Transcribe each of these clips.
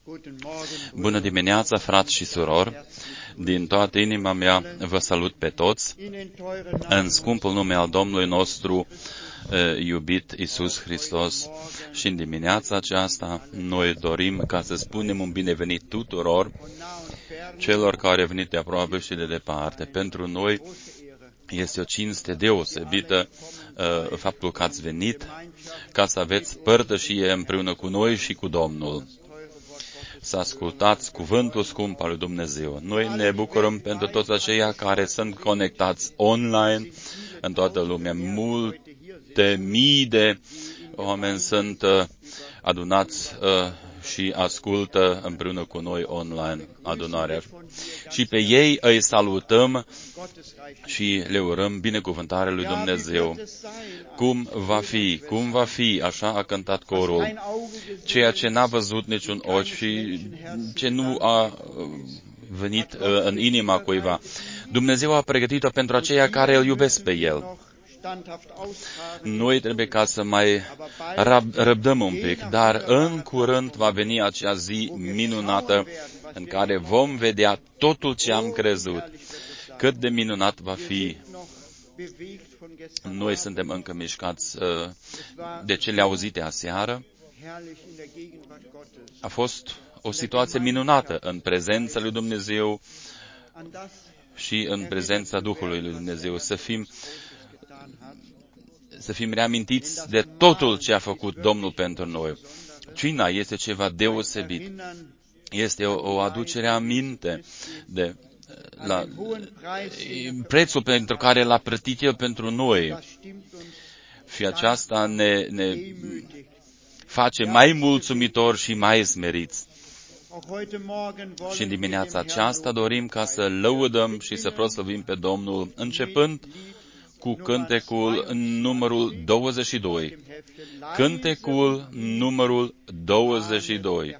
Bună dimineața, frați și surori! Din toată inima mea vă salut pe toți în scumpul nume al Domnului nostru iubit Iisus Hristos. Și în dimineața aceasta noi dorim ca să spunem un binevenit tuturor celor care au venit de aproape și de departe. Pentru noi este o cinste deosebită faptul că ați venit ca să aveți părtășie împreună cu noi și cu Domnul. Să ascultați cuvântul scump al lui Dumnezeu. Noi ne bucurăm pentru toți aceia care sunt conectați online în toată lumea. Multe mii de oameni sunt adunați și ascultă împreună cu noi online adunarea. Și pe ei îi salutăm și le urăm binecuvântarea lui Dumnezeu. Cum va fi, așa a cântat corul, ceea ce n-a văzut niciun ochi și ce nu a venit în inima cuiva. Dumnezeu a pregătit-o pentru aceia care îl iubesc pe El. Noi trebuie ca să mai răbdăm un pic, dar în curând va veni acea zi minunată în care vom vedea totul ce am crezut. Cât de minunat va fi. Noi suntem încă mișcați de cele auzite aseară. A fost o situație minunată în prezența lui Dumnezeu și în prezența Duhului lui Dumnezeu. Să fim reamintiți de totul ce a făcut Domnul pentru noi. Cina este ceva deosebit. Este o aducere aminte de la prețul pentru care l-a plătit El pentru noi. Și aceasta ne face mai mulțumitori și mai smeriți. Și în dimineața aceasta dorim ca să lăudăm și să proslăvim pe Domnul, începând cu cântecul numărul 22. Cântecul numărul 22.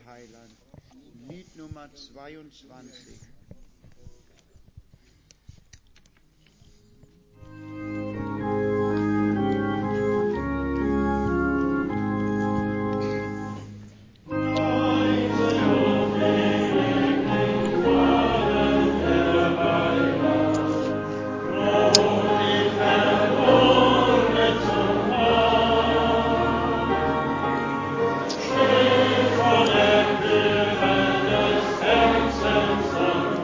Von der Höhe des Herzens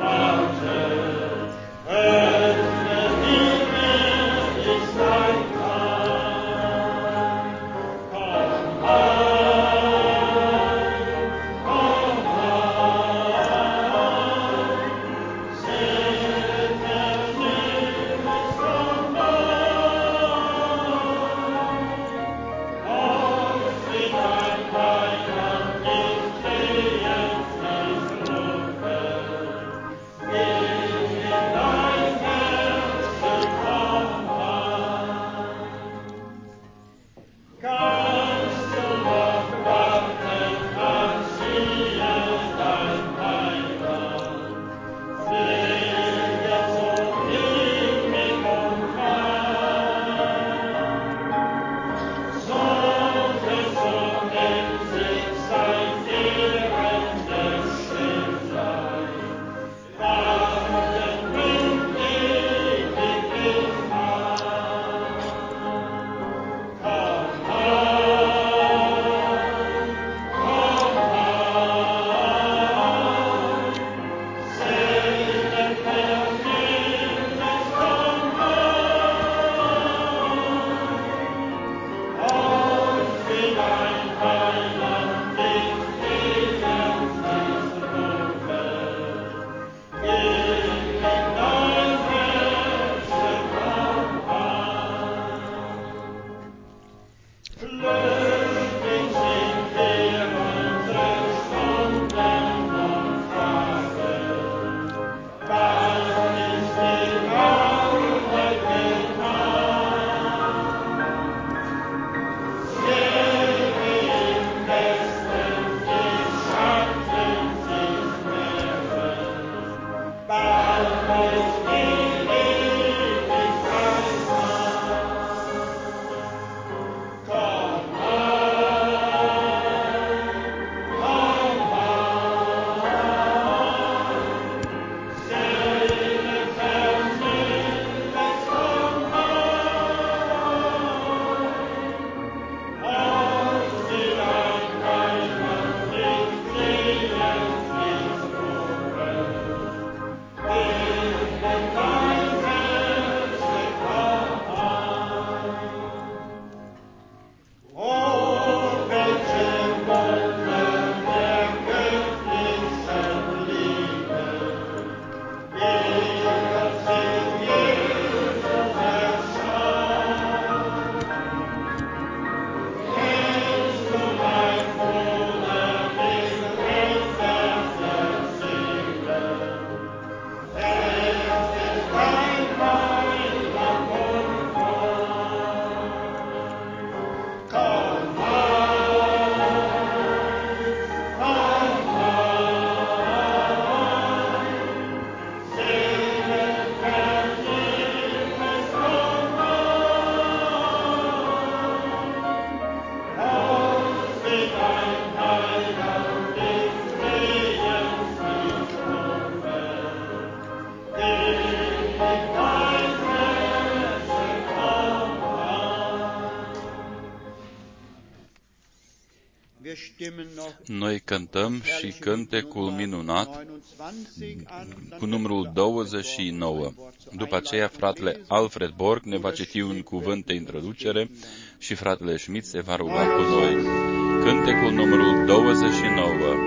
Noi cântăm și cântecul minunat cu numărul 29. După aceea, fratele Alfred Borg ne va citi un cuvânt de introducere și fratele Schmidt se va ruga cu noi. Cântecul numărul 29.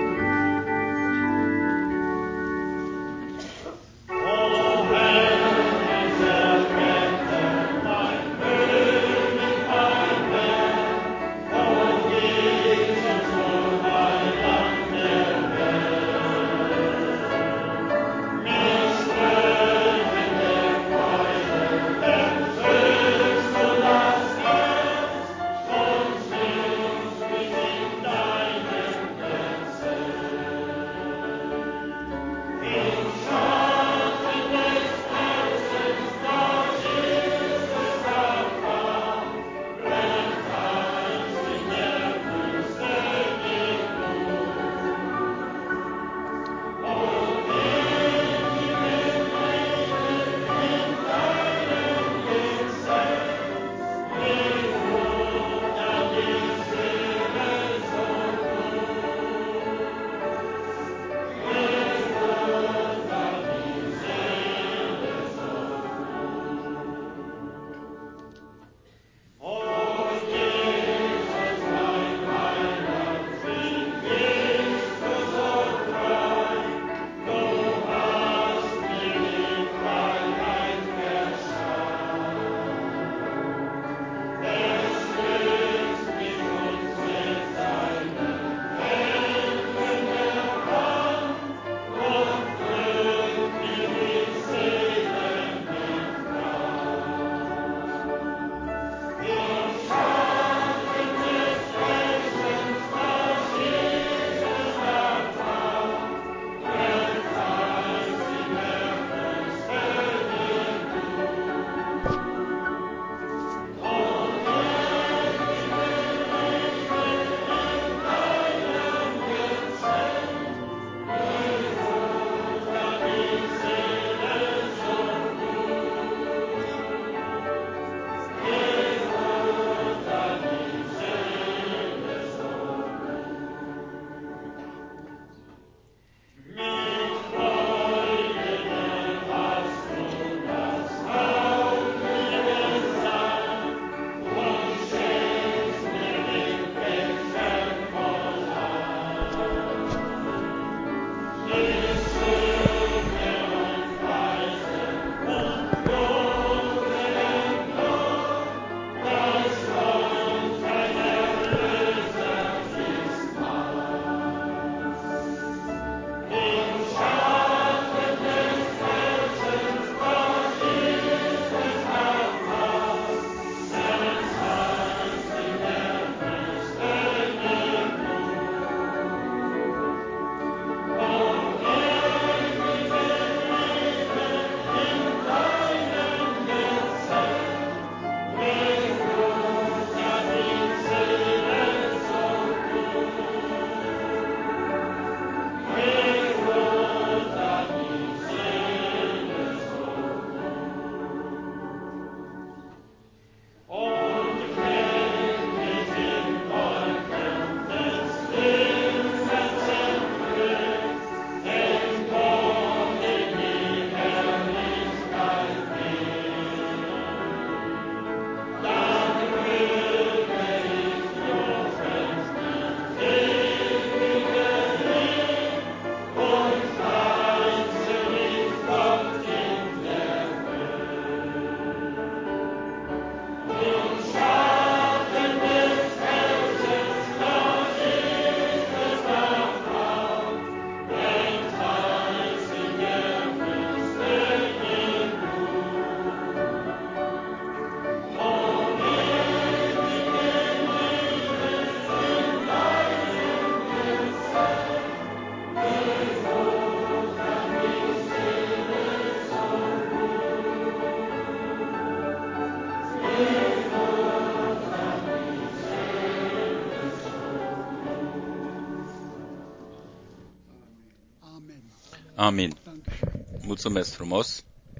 Amin. Mulțumesc frumos.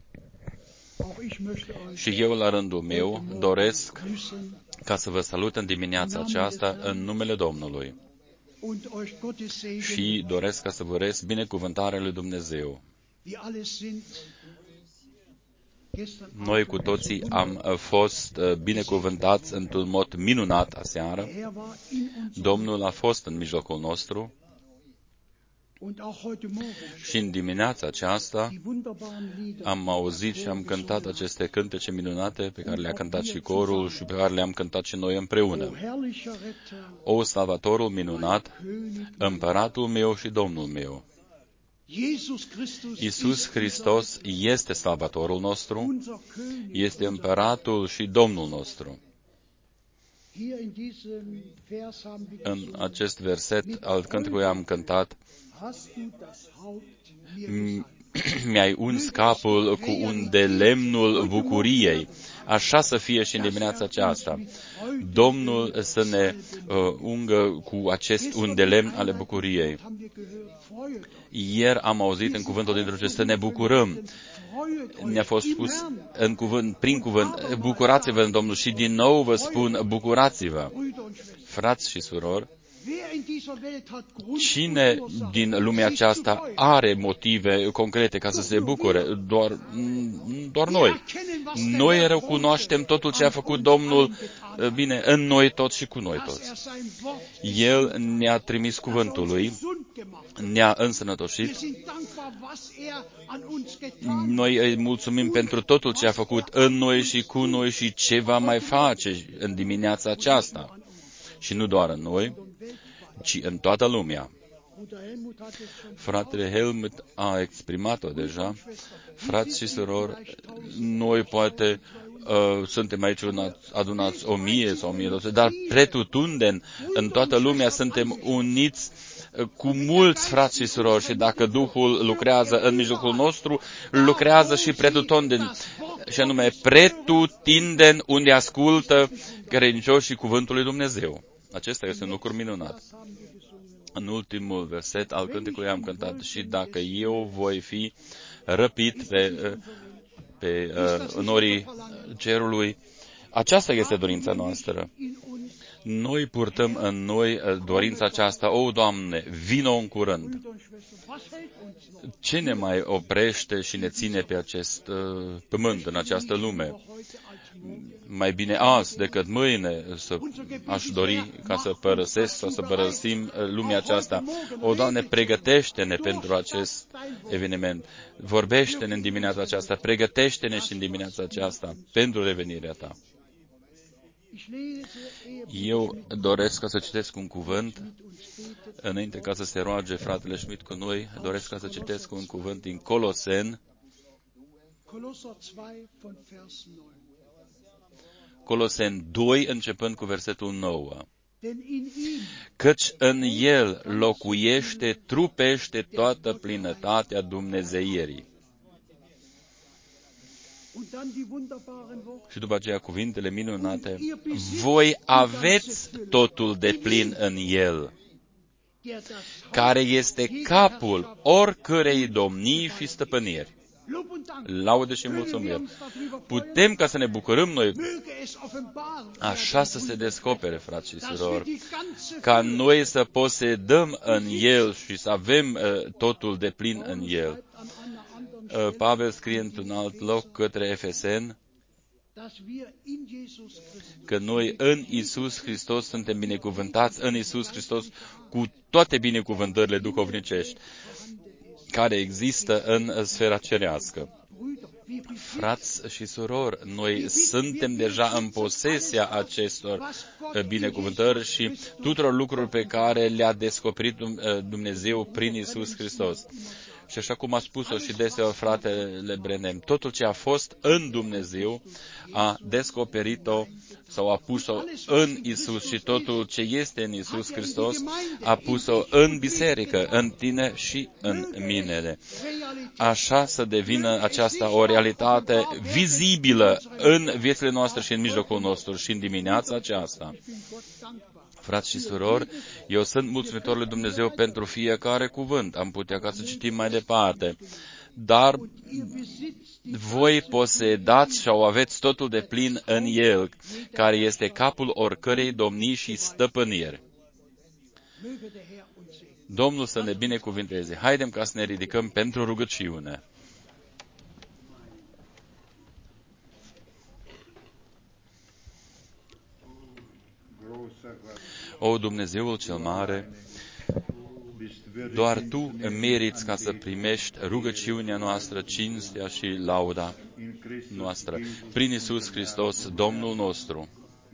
Și eu, la rândul meu, doresc ca să vă salut în dimineața aceasta în numele Domnului. și doresc ca să vă urez binecuvântarea lui Dumnezeu. Noi cu toții am fost binecuvântați într-un mod minunat aseară. Domnul a fost în mijlocul nostru și în dimineața aceasta am auzit și am cântat aceste cântece minunate pe care le-a cântat și corul și pe care le-am cântat și noi împreună. O, Salvatorul minunat, Împăratul meu și Domnul meu. Iisus Hristos este Salvatorul nostru, este Împăratul și Domnul nostru. În acest verset al cântecului am cântat: mi-ai uns capul cu un de lemnul bucuriei. Așa să fie și în dimineața aceasta. Domnul să ne ungă cu acest un de lemn ale bucuriei. Ieri am auzit în cuvântul din Dumnezeu să ne bucurăm. Ne-a fost spus în cuvânt, prin cuvânt, bucurați-vă în Domnul și din nou vă spun, bucurați-vă. Frați și surori, cine din lumea aceasta are motive concrete ca să se bucure? Doar noi. Noi recunoaștem totul ce a făcut Domnul bine în noi toți și cu noi toți. El ne-a trimis cuvântul Lui, ne-a însănătoșit. Noi îi mulțumim pentru totul ce a făcut în noi și cu noi și ce va mai face în dimineața aceasta. Și nu doar în noi, ci în toată lumea. Fratele Helmut a exprimat-o deja. Frați și surori, noi poate suntem aici adunați 1000 sau 1200, dar pretutundeni în toată lumea suntem uniți cu mulți frați și surori și dacă Duhul lucrează în mijlocul nostru, lucrează și pretutundeni, și anume pretutindeni unde ascultă credincioșii cuvântul lui Dumnezeu. Acesta este un lucru minunat. În ultimul verset al cântecului am cântat: și dacă eu voi fi răpit pe norii cerului, aceasta este dorința noastră. Noi purtăm în noi dorința aceasta. O, Doamne, vino în curând. Ce ne mai oprește și ne ține pe acest pământ, în această lume? Mai bine azi decât mâine aș dori ca să părăsesc sau să părăsim lumea aceasta. O, Doamne, pregătește-ne pentru acest eveniment. Vorbește-ne în dimineața aceasta, pregătește-ne și în dimineața aceasta pentru revenirea Ta. Eu doresc ca să citesc un cuvânt, înainte ca să se roage fratele Schmidt cu noi, doresc ca să citesc un cuvânt din Coloseni, Coloseni 2, începând cu versetul 9. Căci în El locuiește, trupește toată plinătatea dumnezeirii. Și după aceea cuvintele minunate: voi aveți totul de plin în El, care este capul oricărei domnii și stăpâniri. Laude și mulțumiri. Putem ca să ne bucurăm noi, așa să se descopere, frați și surori, ca noi să posedăm în El și să avem totul de plin în El. Pavel scrie într-un alt loc către Efeseni că noi în Iisus Hristos suntem binecuvântați, în Iisus Hristos cu toate binecuvântările duhovnicești care există în sfera cerească. Frați și surori, noi suntem deja în posesia acestor binecuvântări și tuturor lucruri pe care le-a descoperit Dumnezeu prin Iisus Hristos. Și așa cum a spus-o și deseori fratele Brenem, totul ce a fost în Dumnezeu a descoperit-o sau a pus-o în Isus și totul ce este în Isus Hristos a pus-o în biserică, în tine și în mine. Așa să devină aceasta o realitate vizibilă în viețile noastre și în mijlocul nostru și în dimineața aceasta. Frați și surori, eu sunt mulțumitor lui Dumnezeu pentru fiecare cuvânt. Am putea ca să citim mai departe. Dar voi posedați și o aveți totul de plin în El, care este capul oricărei domnii și stăpâniri. Domnul să ne binecuvinteze. Haidem ca să ne ridicăm pentru rugăciune. O, Dumnezeul cel mare, doar Tu meriți ca să primești rugăciunea noastră, cinstea și lauda noastră. Prin Iisus Hristos, Domnul nostru.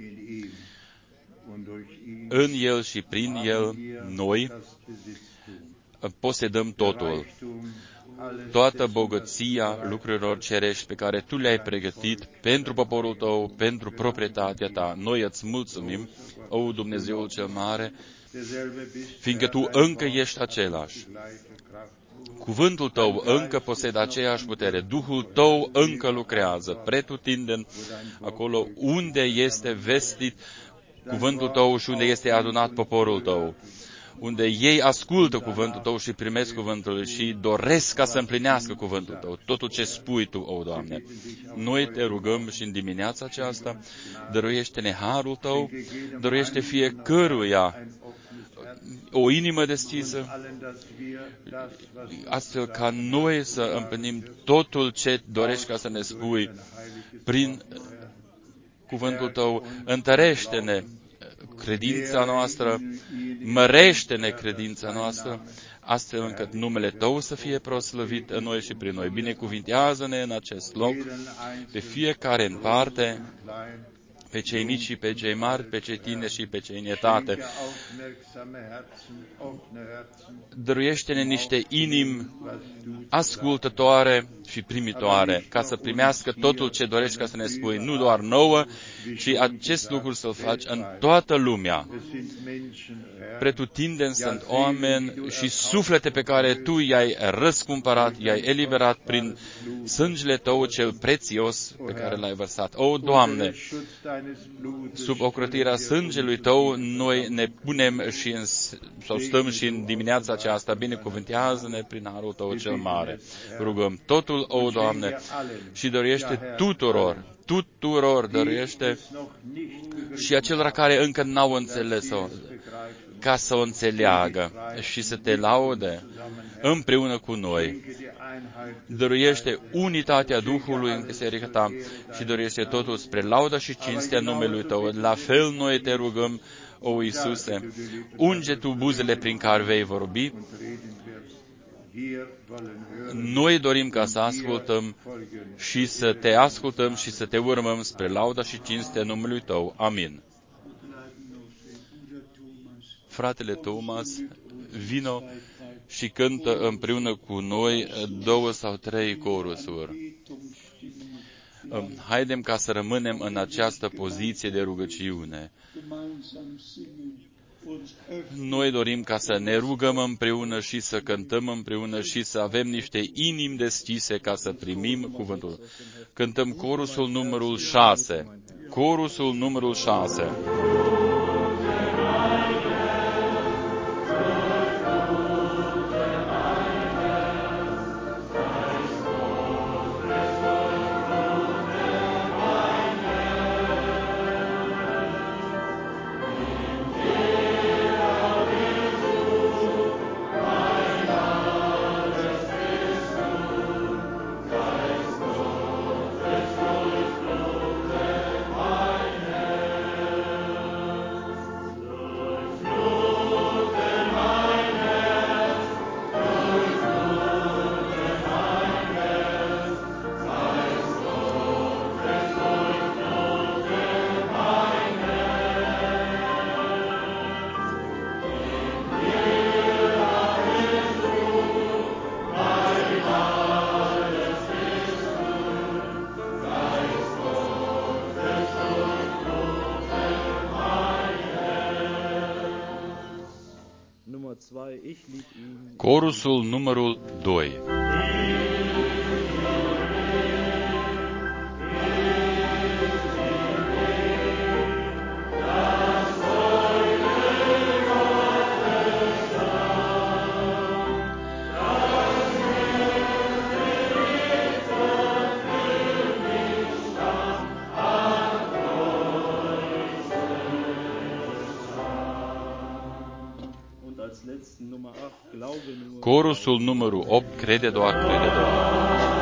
În El și prin El, noi posedăm totul. Toată bogăția lucrurilor cerești pe care Tu le-ai pregătit pentru poporul Tău, pentru proprietatea Ta. Noi îți mulțumim, o Dumnezeul cel mare, fiindcă Tu încă ești același. Cuvântul Tău încă posedă aceeași putere. Duhul Tău încă lucrează pretutindeni acolo unde este vestit cuvântul Tău și unde este adunat poporul Tău, unde ei ascultă cuvântul Tău și primesc cuvântul și doresc ca să împlinească cuvântul Tău, totul ce spui Tu, o Doamne. Noi Te rugăm și în dimineața aceasta, dăruiește-ne harul Tău, dăruiește fiecăruia o inimă deschisă, astfel ca noi să împlinim totul ce dorești ca să ne spui prin cuvântul Tău. Întărește-ne credința noastră, mărește-ne credința noastră, astfel încât numele Tău să fie proslăvit în noi și prin noi. Binecuvintează-ne în acest loc, pe fiecare în parte, pe cei mici și pe cei mari, pe cei tineri și pe cei în etate. Dăruiește-ne niște inimi ascultătoare și primitoare, ca să primească totul ce dorești ca să ne spui, nu doar nouă, ci acest lucru să-l faci în toată lumea. Pretutindeni sunt oameni și suflete pe care Tu i-ai răscumpărat, i-ai eliberat prin sângele Tău cel prețios pe care l-ai vărsat. O, Doamne, sub ocrotirea sângelui Tău, noi ne punem sau stăm și în dimineața aceasta, binecuvântează-ne prin harul Tău cel mare. Rugăm totul, o, Doamne, și dăruiește tuturor dăruiește și acelora care încă n-au înțeles-o, ca să o înțeleagă și să Te laude împreună cu noi. Dăruiește unitatea Duhului în biserica Ta și dăruiește totul spre lauda și cinstea numelui Tău. La fel noi Te rugăm, o Iisuse, unge Tu buzele prin care vei vorbi. Noi dorim ca să ascultăm și să Te ascultăm și să Te urmăm spre lauda și cinstea numelui Tău. Amin. Fratele Thomas, vino și cântă împreună cu noi 2 sau 3 corusuri. Haidem ca să rămânem în această poziție de rugăciune. Noi dorim ca să ne rugăm împreună și să cântăm împreună și să avem niște inimi deschise ca să primim cuvântul. Cântăm corusul numărul 6. Corusul numărul 6. Corusul numărul 2. Corusul numărul 8, crede doar, crede doar.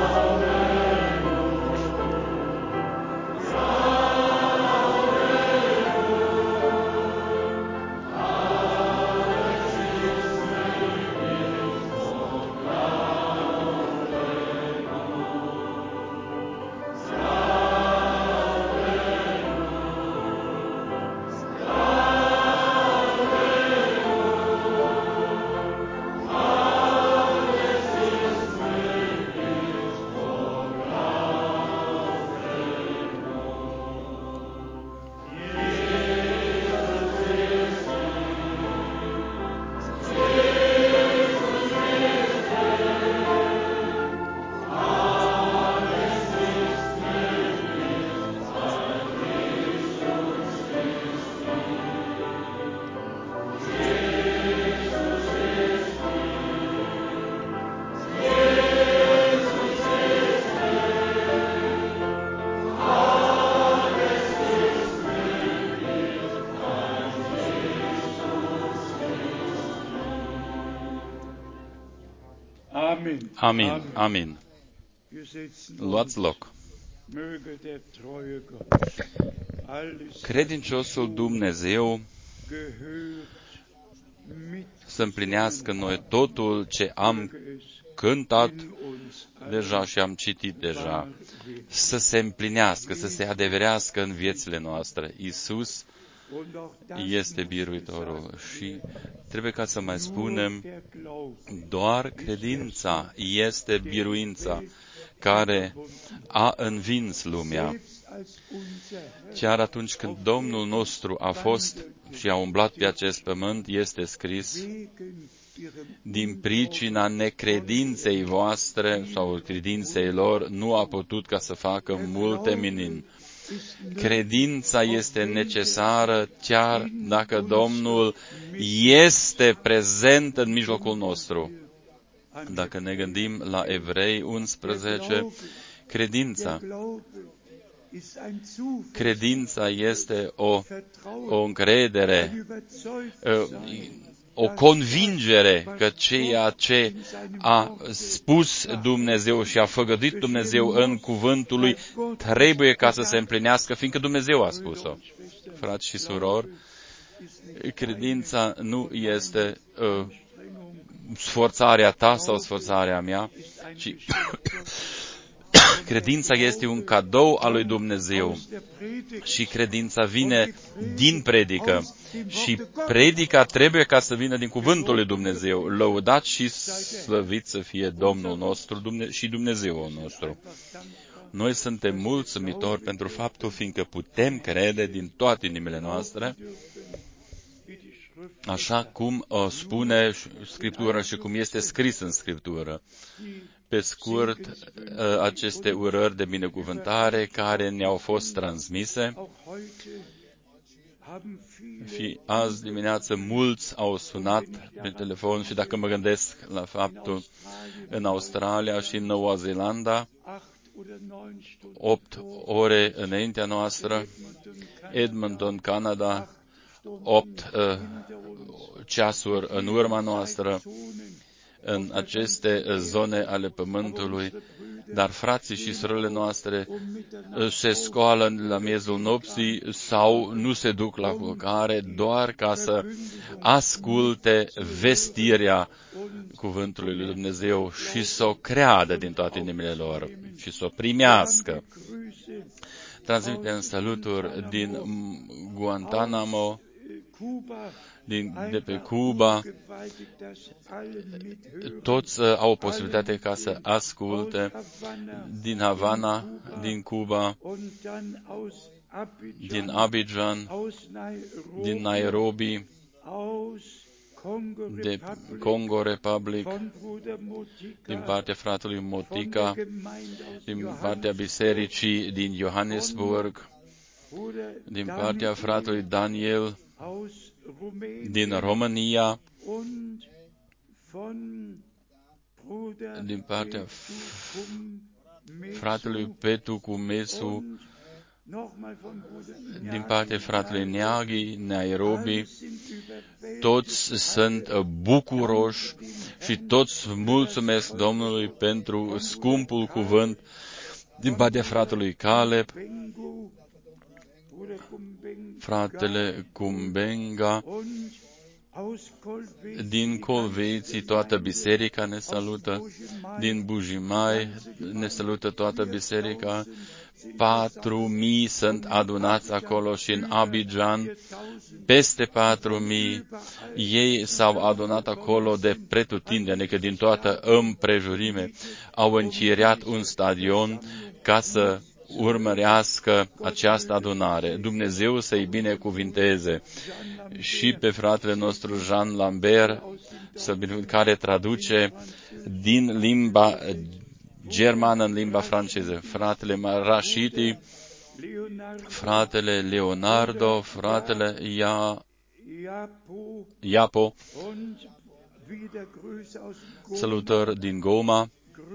Amin, amin. Luați loc. Credinciosul Dumnezeu să împlinească în noi totul ce am cântat deja și am citit deja, să se împlinească, să se adeverească în viețile noastre. Iisus este biruitorul și trebuie ca să mai spunem, doar credința este biruința care a învins lumea. Chiar atunci când Domnul nostru a fost și a umblat pe acest pământ, este scris, din pricina necredinței voastre sau credinței lor, nu a putut ca să facă multe minuni. Credința este necesară chiar dacă Domnul este prezent în mijlocul nostru. Dacă ne gândim la Evrei 11, credința este o încredere, o convingere că ceea ce a spus Dumnezeu și a făgăduit Dumnezeu în cuvântul lui trebuie ca să se împlinească, fiindcă Dumnezeu a spus-o. Frați și surori, credința nu este sforțarea ta sau sforțarea mea, ci credința este un cadou al lui Dumnezeu și credința vine din predică și predica trebuie ca să vină din cuvântul lui Dumnezeu. Lăudat și slăvit să fie Domnul nostru și Dumnezeul nostru. Noi suntem mulțumitori pentru faptul fiindcă putem crede din toate inimile noastre, așa cum spune Scriptura și cum este scris în Scriptură. Pe scurt, aceste urări de binecuvântare care ne-au fost transmise, și azi dimineață mulți au sunat pe telefon și dacă mă gândesc la faptul în Australia și în Noua Zeelandă, 8 ore înaintea noastră, Edmonton, Canada, 8 ceasuri în urma noastră, în aceste zone ale pământului, dar frații și surorile noastre se scoală la miezul nopții sau nu se duc la culcare doar ca să asculte vestirea cuvântului lui Dumnezeu și să o creadă din toate inimile lor și să o primească. Transmitem saluturi din Guantanamo, de pe Cuba. Toți au posibilitate ca să asculte din Havana, din Cuba, din Abidjan, din Nairobi, de Congo Republic, din partea fratelui Motica, din partea bisericii din Johannesburg, din partea fratelui Daniel, din România, din partea fratelui Petu Cumesu din partea fratelui Neaghi, Nairobi, toți sunt bucuroși și toți mulțumesc Domnului pentru scumpul cuvânt din partea fratelui Caleb, fratele Kumbenga, din Colveiții toată biserica ne salută, din Bujimai ne salută toată biserica, 4.000 sunt adunați acolo și în Abidjan, peste 4.000, ei s-au adunat acolo de pretutindeni, că din toată împrejurime au închiriat un stadion ca să urmărească această adunare. Dumnezeu să-i binecuvinteze și pe fratele nostru Jean Lambert, care traduce din limba germană în limba franceză, fratele Rashidi, fratele Leonardo, fratele Iapo, salutări din Goma,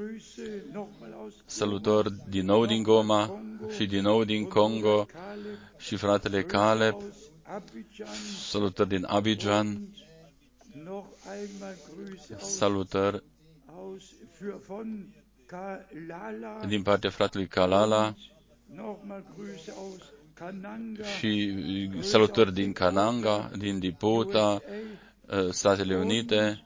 salutări din nou din Goma și din nou din Congo și fratele Caleb, salutări din Abidjan, salutări din partea fratelui Kalala și salutări din Kananga, din Dipota, Statele Unite,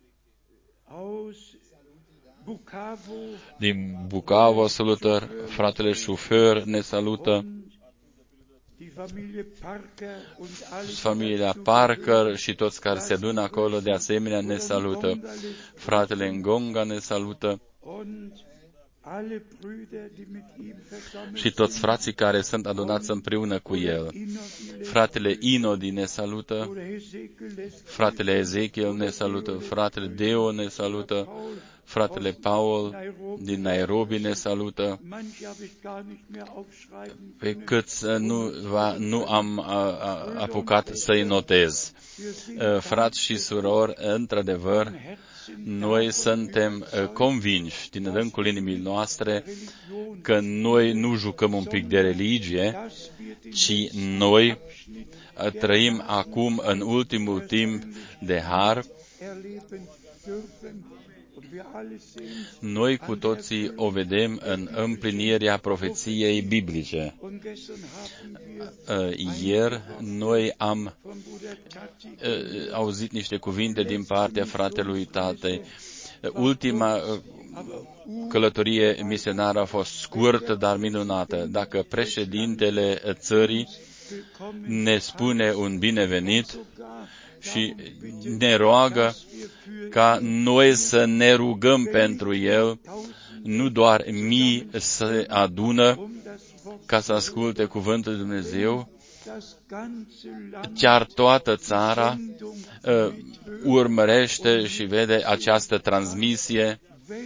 din Bukavu, salutări, fratele șofer ne salută, familia Parker și toți care se adună acolo, de asemenea ne salută, fratele Ngonga ne salută și toți frații care sunt adunați împreună cu el. Fratele Inodi ne salută, fratele Ezechiel ne salută, fratele Deo ne salută, fratele Paul din Nairobi ne salută, pe câți nu am apucat să-i notez. Frați și surori, într-adevăr, noi suntem convinși din adâncul inimii noastre că noi nu jucăm un pic de religie, ci noi trăim acum în ultimul timp de har. Noi cu toții o vedem în împlinirea profeției biblice. Ieri noi am auzit niște cuvinte din partea fratelui Tatei. Ultima călătorie misionară a fost scurtă, dar minunată. Dacă președintele țării ne spune un binevenit și ne roagă ca noi să ne rugăm pentru el, nu doar mii se adună ca să asculte cuvântul lui Dumnezeu, chiar toată țara urmărește și vede această transmisie.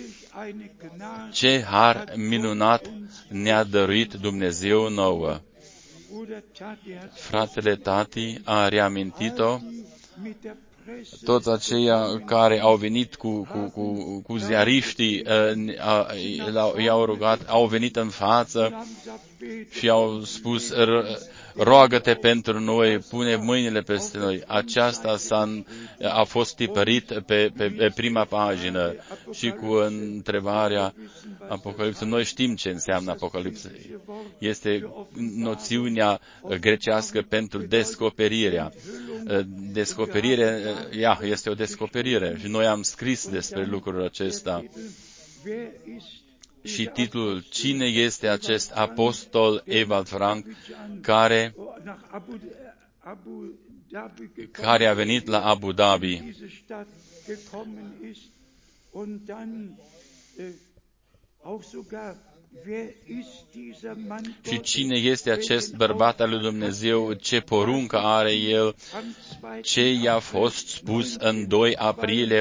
Ce har minunat ne-a dăruit Dumnezeu nouă. Fratele Tati a reamintit-o, toți aceia care au venit cu ziariștii, i-au rugat, au venit în față și au spus, roagă-te pentru noi, pune mâinile peste noi. Aceasta a fost tipărit pe prima pagină și cu întrebarea Apocalipsă. Noi știm ce înseamnă Apocalipsă. Este noțiunea grecească pentru descoperirea. Descoperirea, este o descoperire și noi am scris despre lucrul acesta. Și titlul, cine este acest apostol Ewald Frank care a venit la Abu Dhabi? Și cine este acest bărbat al lui Dumnezeu, ce poruncă are el, ce i-a fost spus în 2 aprilie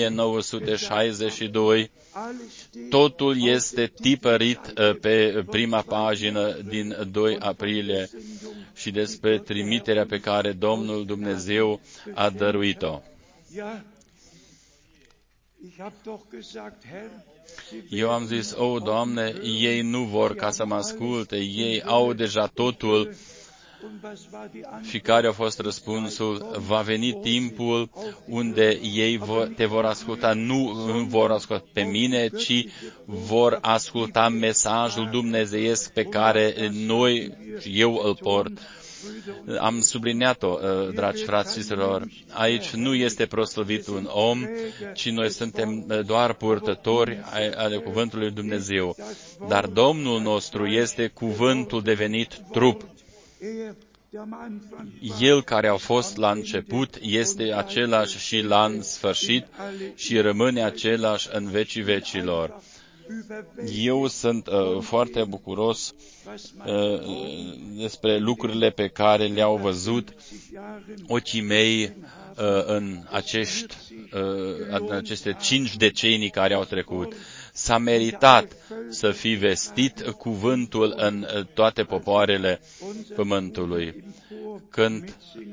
1962, totul este tipărit pe prima pagină din 2 aprilie și despre trimiterea pe care Domnul Dumnezeu a dăruit-o. Eu am zis, o, Doamne, ei nu vor ca să mă asculte, ei au deja totul. Și care a fost răspunsul? Va veni timpul unde ei te vor asculta, nu vor asculta pe mine, ci vor asculta mesajul dumnezeiesc pe care eu îl port. Am subliniat-o, dragi frați și surori, aici nu este proslăvit un om, ci noi suntem doar purtători ale cuvântului lui Dumnezeu. Dar Domnul nostru este cuvântul devenit trup. El care a fost la început este același și la sfârșit și rămâne același în vecii vecilor. Eu sunt foarte bucuros despre lucrurile pe care le-au văzut ochii mei în aceste 5 decenii care au trecut. S-a meritat să fi vestit cuvântul în toate popoarele pământului. Când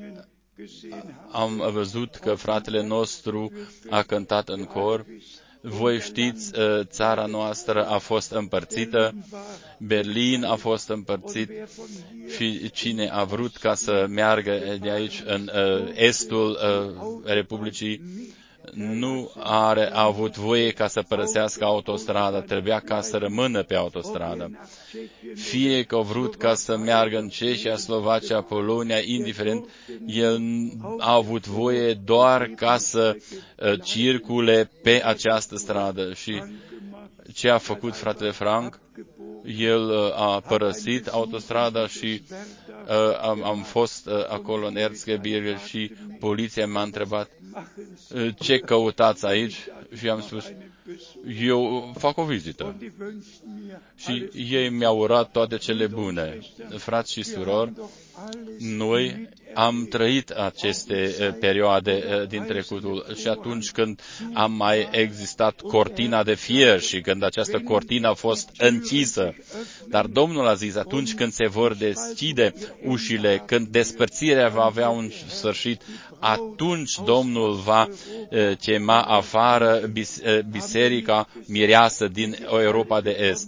am văzut că fratele nostru a cântat în cor, voi știți, țara noastră a fost împărțită, Berlin a fost împărțit și cine a vrut ca să meargă de aici în estul Republicii nu a avut voie ca să părăsească autostrada, trebuia ca să rămână pe autostradă. Fie că a vrut ca să meargă în Cehia, Slovacia, Polonia, indiferent, el a avut voie doar ca să circule pe această stradă. Și ce a făcut fratele Frank? El a părăsit autostrada și am fost acolo în Erzgebirge și poliția m-a întrebat ce căutați aici? Și am spus, eu fac o vizită. Și ei mi-au urat toate cele bune. Frați și surori, noi am trăit aceste perioade din trecutul și atunci când a mai existat cortina de fier și când această cortină a fost închisă. Dar Domnul a zis, atunci când se vor deschide ușile, când despărțirea va avea un sfârșit, atunci Domnul va chema afară biserica mireasă din Europa de Est.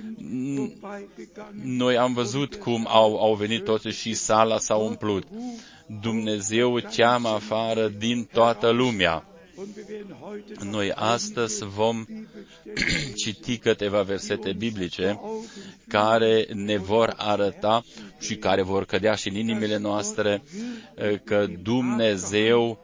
Noi am văzut cum au venit toți și sala s-a umplut. Dumnezeu cheamă afară din toată lumea. Noi astăzi vom citi câteva versete biblice care ne vor arăta și care vor cădea și în inimile noastre că Dumnezeu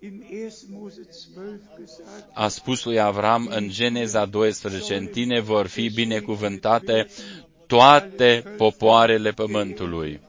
a spus lui Avram în Geneza 12, în tine vor fi binecuvântate toate popoarele pământului.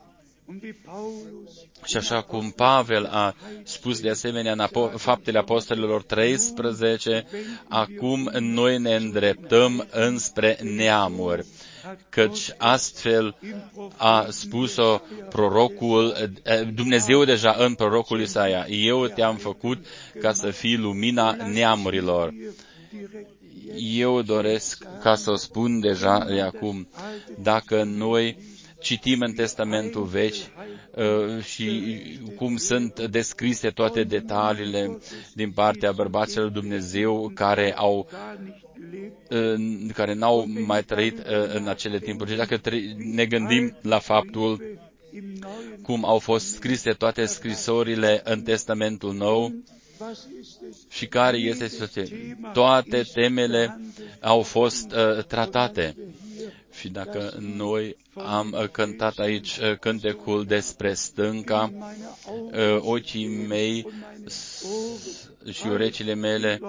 Și așa cum Pavel a spus de asemenea în Faptele Apostolilor 13, acum noi ne îndreptăm înspre neamuri, căci astfel a spus-o Dumnezeu deja în prorocul Isaia. Eu te-am făcut ca să fii lumina neamurilor. Eu doresc ca să o spun deja de acum, dacă noi citim în Testamentul Vechi și cum sunt descrise toate detaliile din partea bărbaților Dumnezeu care n-au mai trăit în acele timpuri. Și dacă ne gândim la faptul cum au fost scrise toate scrisorile în Testamentul Nou și care este situația. Toate temele au fost tratate. Și dacă noi am cântat aici cântecul despre stânca, ochii mei și urechile mele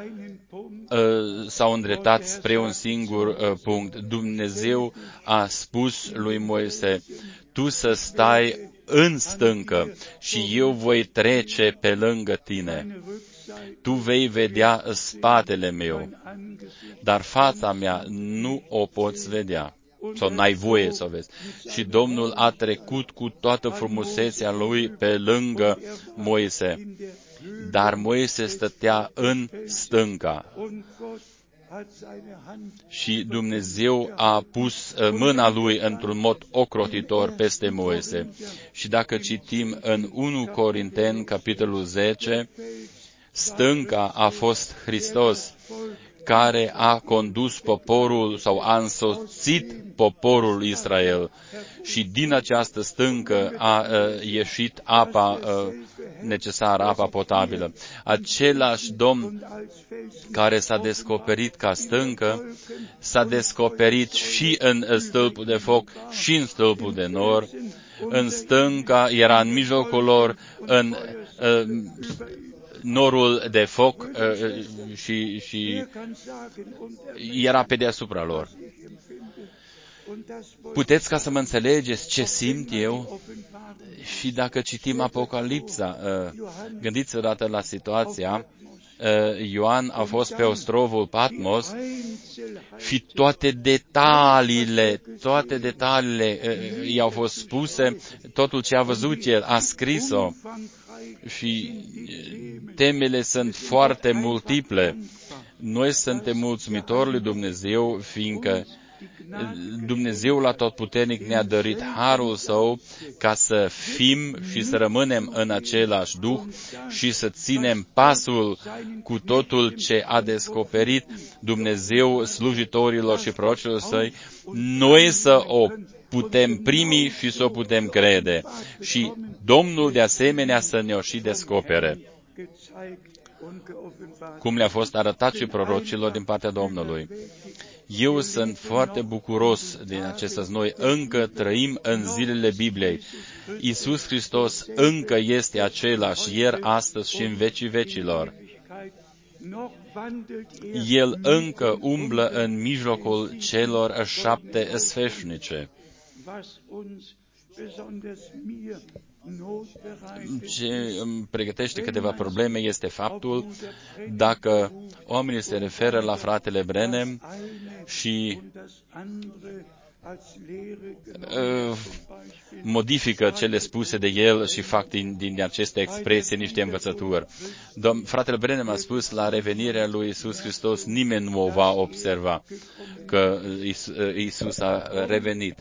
s-au îndreptat spre un singur punct. Dumnezeu a spus lui Moise, tu să stai în stâncă și eu voi trece pe lângă tine. Tu vei vedea spatele meu, dar fața mea nu o poți vedea. Sau n-ai voie să o vezi. Și Domnul a trecut cu toată frumusețea lui pe lângă Moise. Dar Moise stătea în stânca. Și Dumnezeu a pus mâna lui într-un mod ocrotitor peste Moise. Și dacă citim în 1 Corinteni, capitolul 10, Stânca a fost Hristos, care a condus poporul sau a însoțit poporul Israel. Și din această stâncă a ieșit apa necesară, apa potabilă. Același Domn care s-a descoperit ca stâncă, s-a descoperit și în stâlpul de foc și în stâlpul de nor. În stânca era în mijlocul lor, în norul de foc și era pe deasupra lor. Puteți ca să mă înțelegeți ce simt eu? Și dacă citim Apocalipsa, gândiți odată la situația, Ioan a fost pe ostrovul Patmos și toate detaliile i-au fost spuse, totul ce a văzut el, a scris-o. Și temele sunt foarte multiple. Noi suntem mulțumitori lui Dumnezeu, fiindcă Dumnezeul Atotputernic ne-a dărit harul Său ca să fim și să rămânem în același duh și să ținem pasul cu totul ce a descoperit Dumnezeu slujitorilor și prorocilor Săi, noi să o putem primi și să o putem crede. Și Domnul de asemenea să ne-o și descopere, cum le-a fost arătat și prorocilor din partea Domnului. Eu sunt foarte bucuros din acestea. Noi încă trăim în zilele Bibliei. Iisus Hristos încă este același ieri, astăzi și în vecii vecilor. El încă umblă în mijlocul celor 7 sfeșnice. Ce îmi pregătește câteva probleme este faptul dacă oamenii se referă la fratele Branham și modifică cele spuse de el și fac din aceste expresii niște învățături. Fratele Branham a spus, la revenirea lui Iisus Hristos nimeni nu o va observa că Iisus a revenit.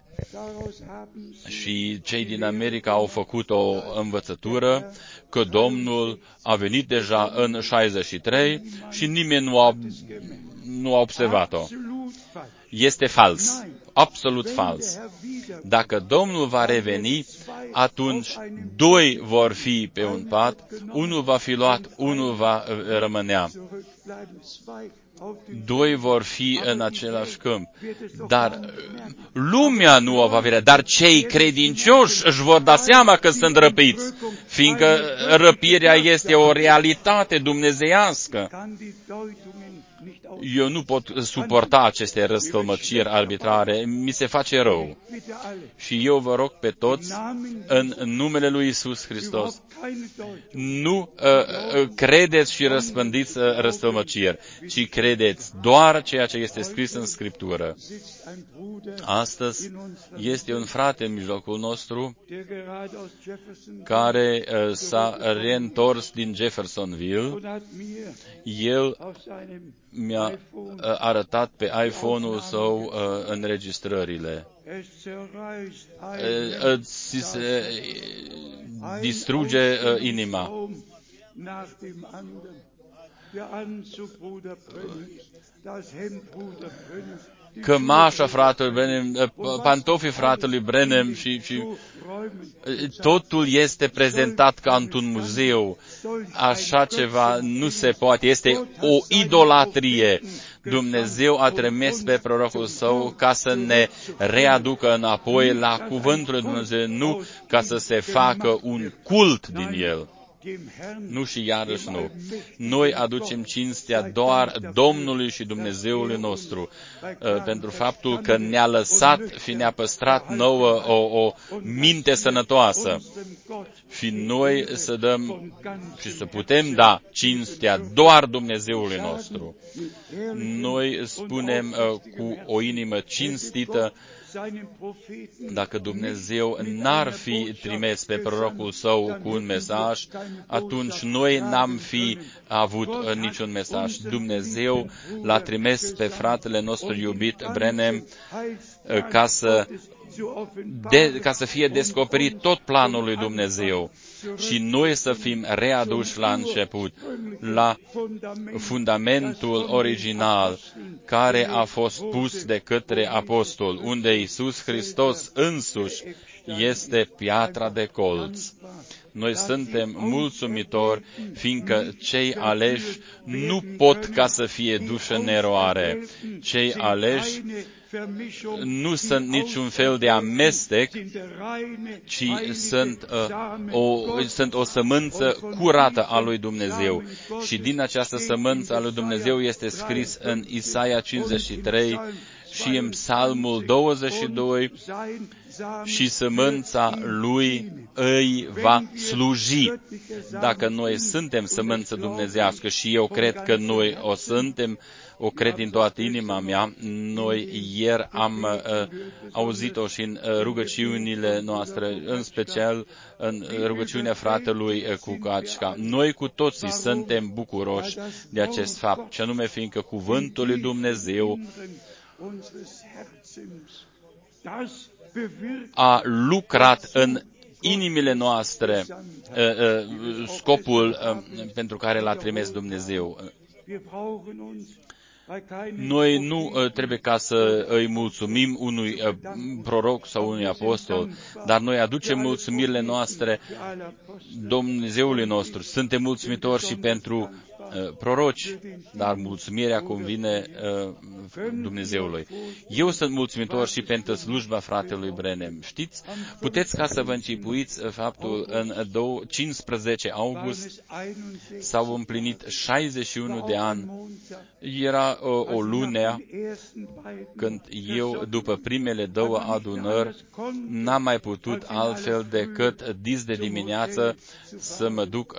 Și cei din America au făcut o învățătură că Domnul a venit deja în 63 și nimeni nu a observat-o. Este fals. Absolut fals. Dacă Domnul va reveni, atunci 2 vor fi pe un pat, unul va fi luat, unul va rămânea. 2 vor fi în același câmp. Dar lumea nu o va vedea. Dar cei credincioși își vor da seama că sunt răpiți, fiindcă răpirea este o realitate dumnezeiască. Eu nu pot suporta aceste răstălmăciri arbitrare, mi se face rău. Și eu vă rog pe toți, în numele lui Iisus Hristos, nu credeți și răspândiți răstălmăciri, ci credeți doar ceea ce este scris în Scriptură. Astăzi este un frate în mijlocul nostru care s-a reîntors din Jeffersonville. El mi-a arătat pe iPhone-ul său înregistrările. Ți se distruge inima. Cămașa fratelui Branham, pantofii fratelui Branham și totul este prezentat ca într-un muzeu. Așa ceva nu se poate. Este o idolatrie. Dumnezeu a trimis pe prorocul Său ca să ne readucă înapoi la cuvântul lui Dumnezeu, nu ca să se facă un cult din el. Nu și iarăși nu. Noi aducem cinstea doar Domnului și Dumnezeului nostru pentru faptul că ne-a lăsat și ne-a păstrat nouă o minte sănătoasă. Și noi să dăm și să putem da cinstea doar Dumnezeului nostru. Noi spunem cu o inimă cinstită, dacă Dumnezeu n-ar fi trimis pe prorocul Său cu un mesaj, atunci noi n-am fi avut niciun mesaj. Dumnezeu l-a trimis pe fratele nostru iubit Branham ca să ca să fie descoperit tot planul lui Dumnezeu și noi să fim readuși la început, la fundamentul original care a fost pus de către apostol, unde Iisus Hristos însuși este piatra de colț. Noi suntem mulțumitori, fiindcă cei aleși nu pot ca să fie duși în eroare. Cei aleși nu sunt niciun fel de amestec, ci sunt o sămânță curată a lui Dumnezeu. Și din această sămânță a lui Dumnezeu este scris în Isaia 53 și în Psalmul 22, și sămânța lui îi va sluji. Dacă noi suntem sămânță dumnezească, și eu cred că noi o suntem, o cred din toată inima mea, noi ieri am auzit-o și în rugăciunile noastre, în special în rugăciunea fratelui Cucacica. Noi cu toții suntem bucuroși de acest fapt, ce anume fiindcă cuvântul lui Dumnezeu a lucrat în inimile noastre scopul pentru care l-a trimis Dumnezeu. Noi nu trebuie ca să îi mulțumim unui proroc sau unui apostol, dar noi aducem mulțumirile noastre Dumnezeului nostru. Suntem mulțumitori și pentru proroci, dar mulțumirea convine Dumnezeului. Eu sunt mulțumitor și pentru slujba fratelui Brenem. Știți, puteți ca să vă închipuiți faptul, în 15 august s-au împlinit 61 de ani. Era o lună când eu, după primele două adunări, n-am mai putut altfel decât dis de dimineață să mă duc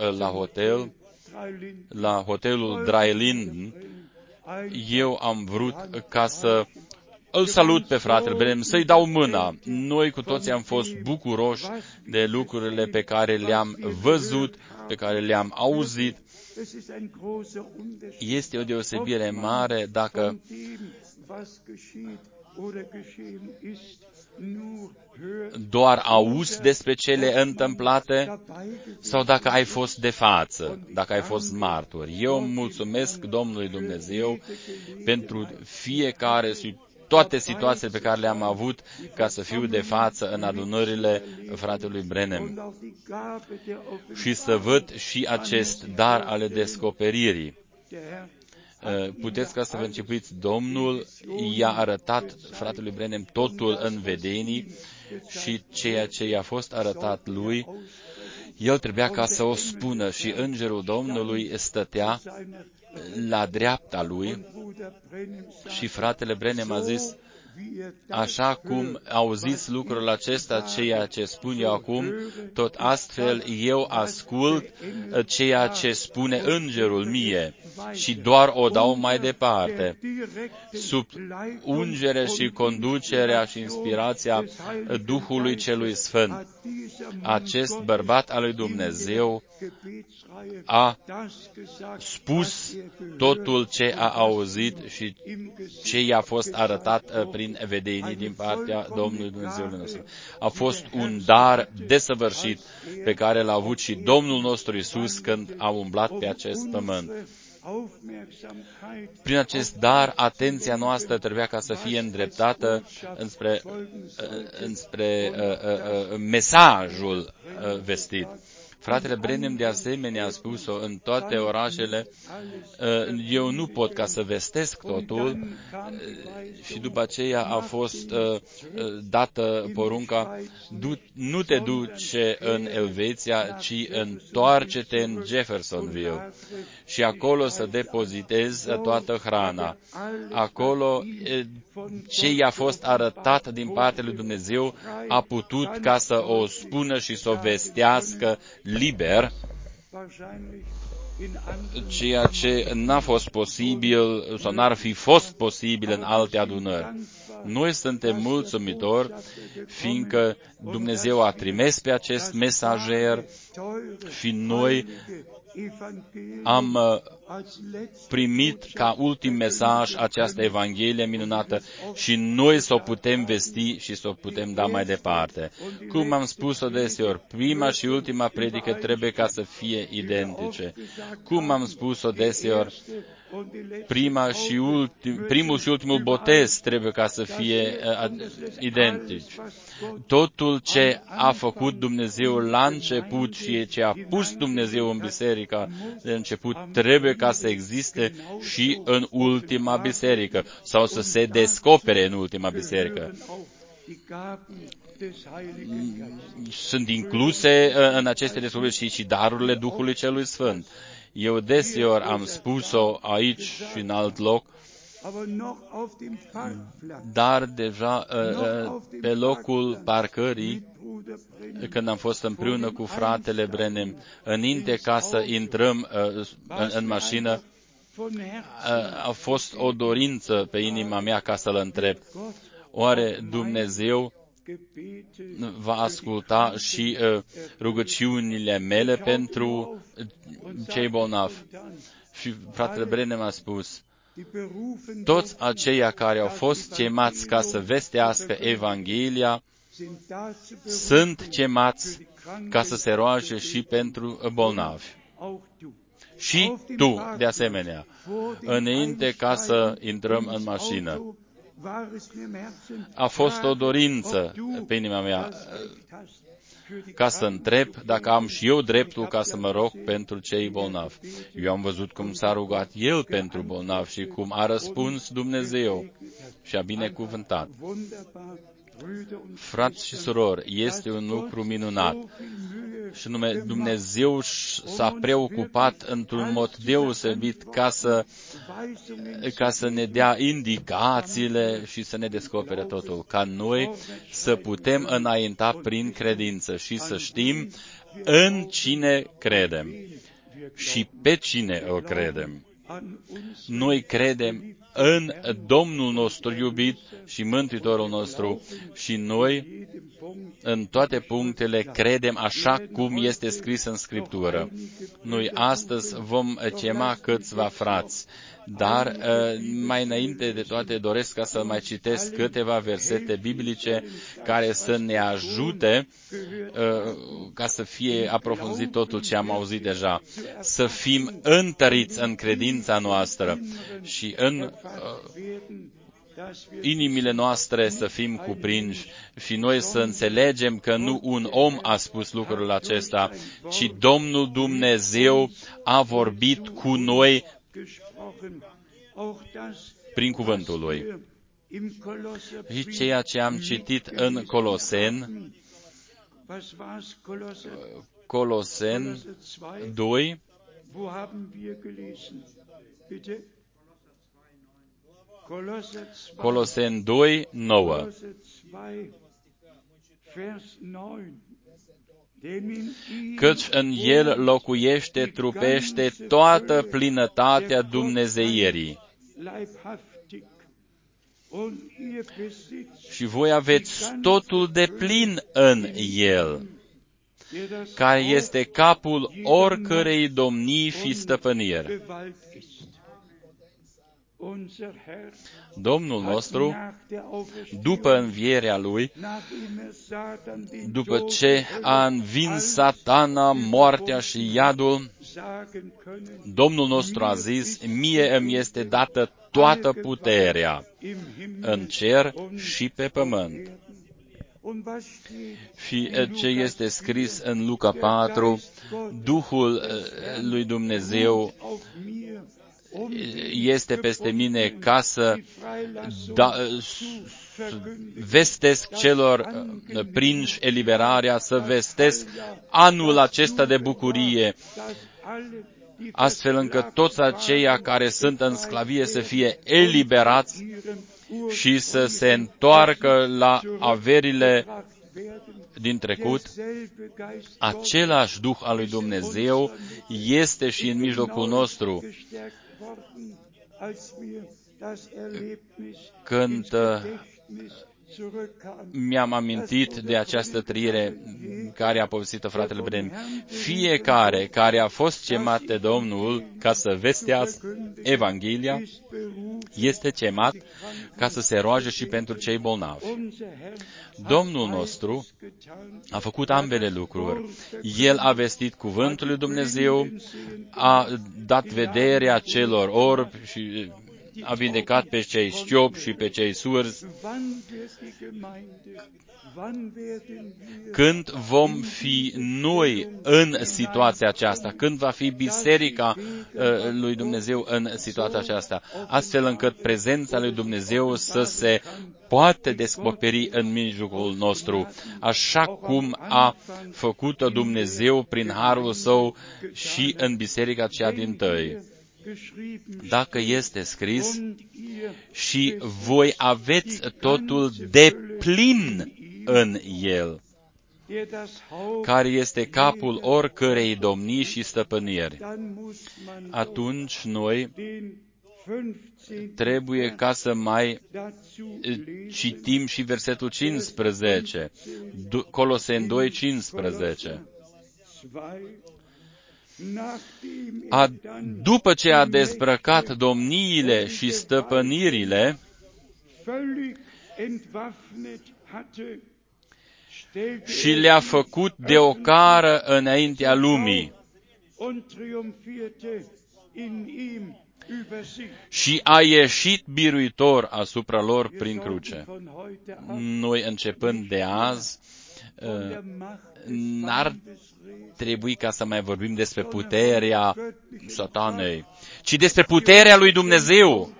la hotelul Dreilinden. Eu am vrut ca să îl salut pe fratele Brenem, să-i dau mâna. Noi cu toții am fost bucuroși de lucrurile pe care le-am văzut, pe care le-am auzit. Este o deosebire mare dacă doar auzi despre cele întâmplate sau dacă ai fost de față, dacă ai fost martor. Eu mulțumesc Domnului Dumnezeu pentru fiecare și toate situațiile pe care le-am avut ca să fiu de față în adunările fratelui Brenem și să văd și acest dar ale descoperirii. Puteți ca să vă începuiți, Domnul i-a arătat fratelui Brenem totul în vedenii și ceea ce i-a fost arătat lui, el trebuia ca să o spună și îngerul Domnului stătea la dreapta lui și fratele Brenem a zis, așa cum auziți lucrul acesta, ceea ce spun eu acum, tot astfel eu ascult ceea ce spune îngerul mie și doar o dau mai departe. Sub ungere și conducerea și inspirația Duhului Celui Sfânt, acest bărbat al lui Dumnezeu a spus totul ce a auzit și ce i-a fost arătat prin vedenii din partea Domnului Dumnezeului nostru. A fost un dar desăvârșit pe care l-a avut și Domnul nostru Iisus când a umblat pe acest pământ. Prin acest dar, atenția noastră trebuia ca să fie îndreptată înspre mesajul vestit. Fratele Brenem de asemenea a spus-o în toate orașele, eu nu pot ca să vestesc totul și după aceea a fost dată porunca, nu te duce în Elveția, ci întoarce-te în Jeffersonville și acolo să depozitezi toată hrana. Acolo ce i-a fost arătat din partea lui Dumnezeu a putut ca să o spună și să o vestească liber, ceea ce n-a fost posibil sau n-ar fi fost posibil în alte adunări. Noi suntem mulțumitori, fiindcă Dumnezeu a trimis pe acest mesager și noi am primit ca ultim mesaj această Evanghelie minunată și noi să o putem vesti și să o putem da mai departe. Cum am spus-o deseori, prima și ultima predică trebuie ca să fie identice. Cum am spus-o deseori, primul și ultimul botez trebuie ca să fie identici. Totul ce a făcut Dumnezeu la început și ce a pus Dumnezeu în biserica de început trebuie ca să existe și în ultima biserică sau să se descopere în ultima biserică. Sunt incluse în aceste descoperiri și darurile Duhului Celui Sfânt. Eu deseori am spus-o aici și în alt loc, dar deja pe locul parcării, când am fost împreună cu fratele Brenem, înainte ca să intrăm în mașină, a fost o dorință pe inima mea ca să-l întreb, oare Dumnezeu va asculta și rugăciunile mele pentru cei bolnavi? Și fratele Brenem a spus, toți aceia care au fost chemați ca să vestească Evanghelia sunt chemați ca să se roage și pentru bolnavi. Și tu, de asemenea, înainte ca să intrăm în mașină, a fost o dorință pe inima mea ca să întreb dacă am și eu dreptul ca să mă rog pentru cei bolnavi. Eu am văzut cum s-a rugat el pentru bolnavi și cum a răspuns Dumnezeu și a binecuvântat. Frați și surori, este un lucru minunat. Și nume, Dumnezeu s-a preocupat într-un mod deosebit ca să ne dea indicațiile și să ne descopere totul, ca noi să putem înainta prin credință și să știm în cine credem și pe cine îl credem. Noi credem în Domnul nostru iubit și Mântuitorul nostru și noi în toate punctele credem așa cum este scris în Scriptură. Noi astăzi vom chema câțiva frați, dar mai înainte de toate doresc ca să mai citesc câteva versete biblice care să ne ajute ca să fie aprofunzit totul ce am auzit deja. Să fim întăriți în credința noastră și în inimile noastre să fim cuprinși și noi să înțelegem că nu un om a spus lucrul acesta, ci Domnul Dumnezeu a vorbit cu noi prin cuvântul Lui. Și ceea ce am citit în Coloseni 2, Coloseni 2, 9. Căci în el locuiește, trupește toată plinătatea dumnezeierii. Și voi aveți totul de plin în el, care este capul oricărei domnii și stăpâniri. Domnul nostru, după învierea Lui, după ce a învins Satana, moartea și iadul, Domnul nostru a zis, mie îmi este dată toată puterea în cer și pe pământ. Și ce este scris în Luca 4, Duhul lui Dumnezeu este peste mine ca să vestesc celor prinși eliberarea, să vestesc anul acesta de bucurie, astfel încât toți aceia care sunt în sclavie să fie eliberați și să se întoarcă la averile din trecut. Același Duh al lui Dumnezeu este și în mijlocul nostru. Când mi-am amintit de această trăire care a povestit-o fratele Bren. Fiecare care a fost chemat de Domnul ca să vestească Evanghelia este chemat ca să se roage și pentru cei bolnavi. Domnul nostru a făcut ambele lucruri. El a vestit cuvântul lui Dumnezeu, a dat vederea celor orbi și a vindecat pe cei șchiopi și pe cei surzi. Când vom fi noi în situația aceasta? Când va fi biserica lui Dumnezeu în situația aceasta? Astfel încât prezența lui Dumnezeu să se poate descoperi în mijlocul nostru, așa cum a făcut-o Dumnezeu prin harul său și în biserica cea dintâi. Dacă este scris și voi aveți totul de plin în el, care este capul oricărei domnii și stăpâniri, atunci noi trebuie ca să mai citim și versetul 15, Coloseni 2:15. După ce a dezbrăcat domniile și stăpânirile, și le-a făcut de ocară înaintea lumii, și a ieșit biruitor asupra lor prin cruce. Noi, începând de azi, n-ar trebui ca să mai vorbim despre puterea Satanei, ci despre puterea lui Dumnezeu,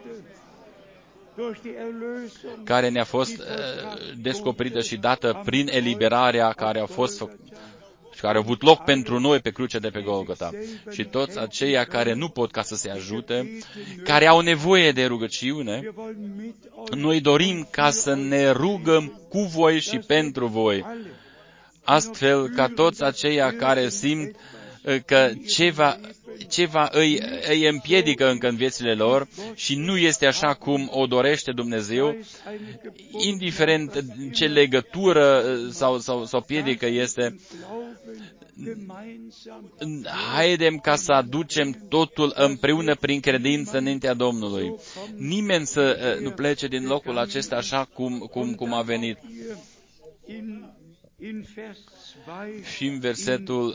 care ne-a fost descoperită și dată prin eliberarea care a avut loc pentru noi pe crucea de pe Golgota. Și toți aceia care nu pot ca să se ajute, care au nevoie de rugăciune, noi dorim ca să ne rugăm cu voi și pentru voi, astfel ca toți aceia care simt că ceva îi împiedică încă în viețile lor și nu este așa cum o dorește Dumnezeu, indiferent ce legătură sau piedică este, haidem ca să aducem totul împreună prin credință înaintea Domnului. Nimeni să nu plece din locul acesta așa cum a venit. Și în versetul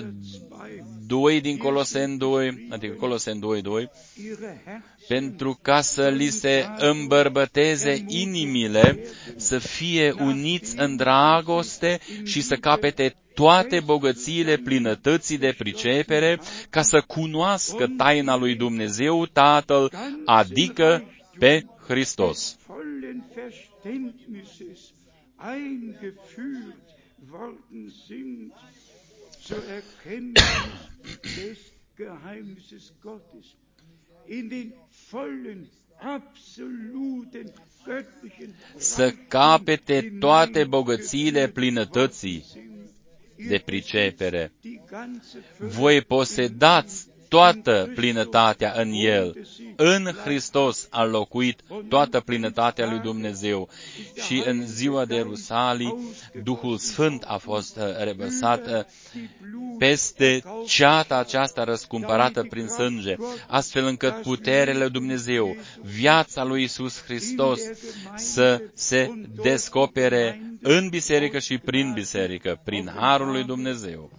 2 din Coloseni 2, adică Coloseni 2:2, pentru ca să li se îmbărbăteze inimile, să fie uniți în dragoste și să capete toate bogățiile plinătății de pricepere, ca să cunoască taina lui Dumnezeu Tatăl, adică pe Hristos. Worden sind zur Erkenntnis des Geheimnisses Gottes in den vollen, absoluten, göttlichen, să capete toate bogățiile plinătății de pricepere. Voi posedați toată plinătatea în El. În Hristos a locuit toată plinătatea lui Dumnezeu. Și în ziua de Ierusalim, Duhul Sfânt a fost revărsat peste ceata aceasta răscumpărată prin sânge, astfel încât puterea lui Dumnezeu, viața lui Iisus Hristos, să se descopere în biserică și prin biserică, prin harul lui Dumnezeu.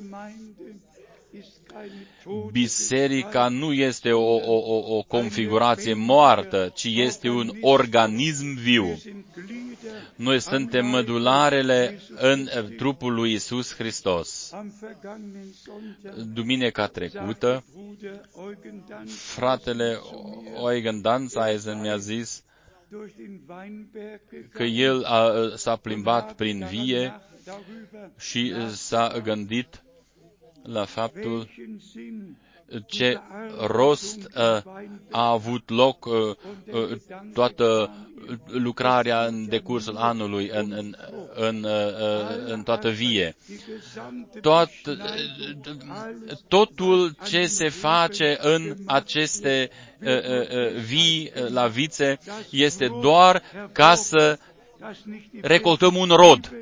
Biserica nu este o configurație moartă, ci este un organism viu. Noi suntem mădularele în trupul lui Iisus Hristos. Duminica trecută, fratele Eugen Danzeisen mi-a zis că el s-a plimbat prin vie și s-a gândit la faptul ce rost a avut loc toată lucrarea în decursul anului, în toată vie. Totul ce se face în aceste vii la vițe este doar ca să recoltăm un rod,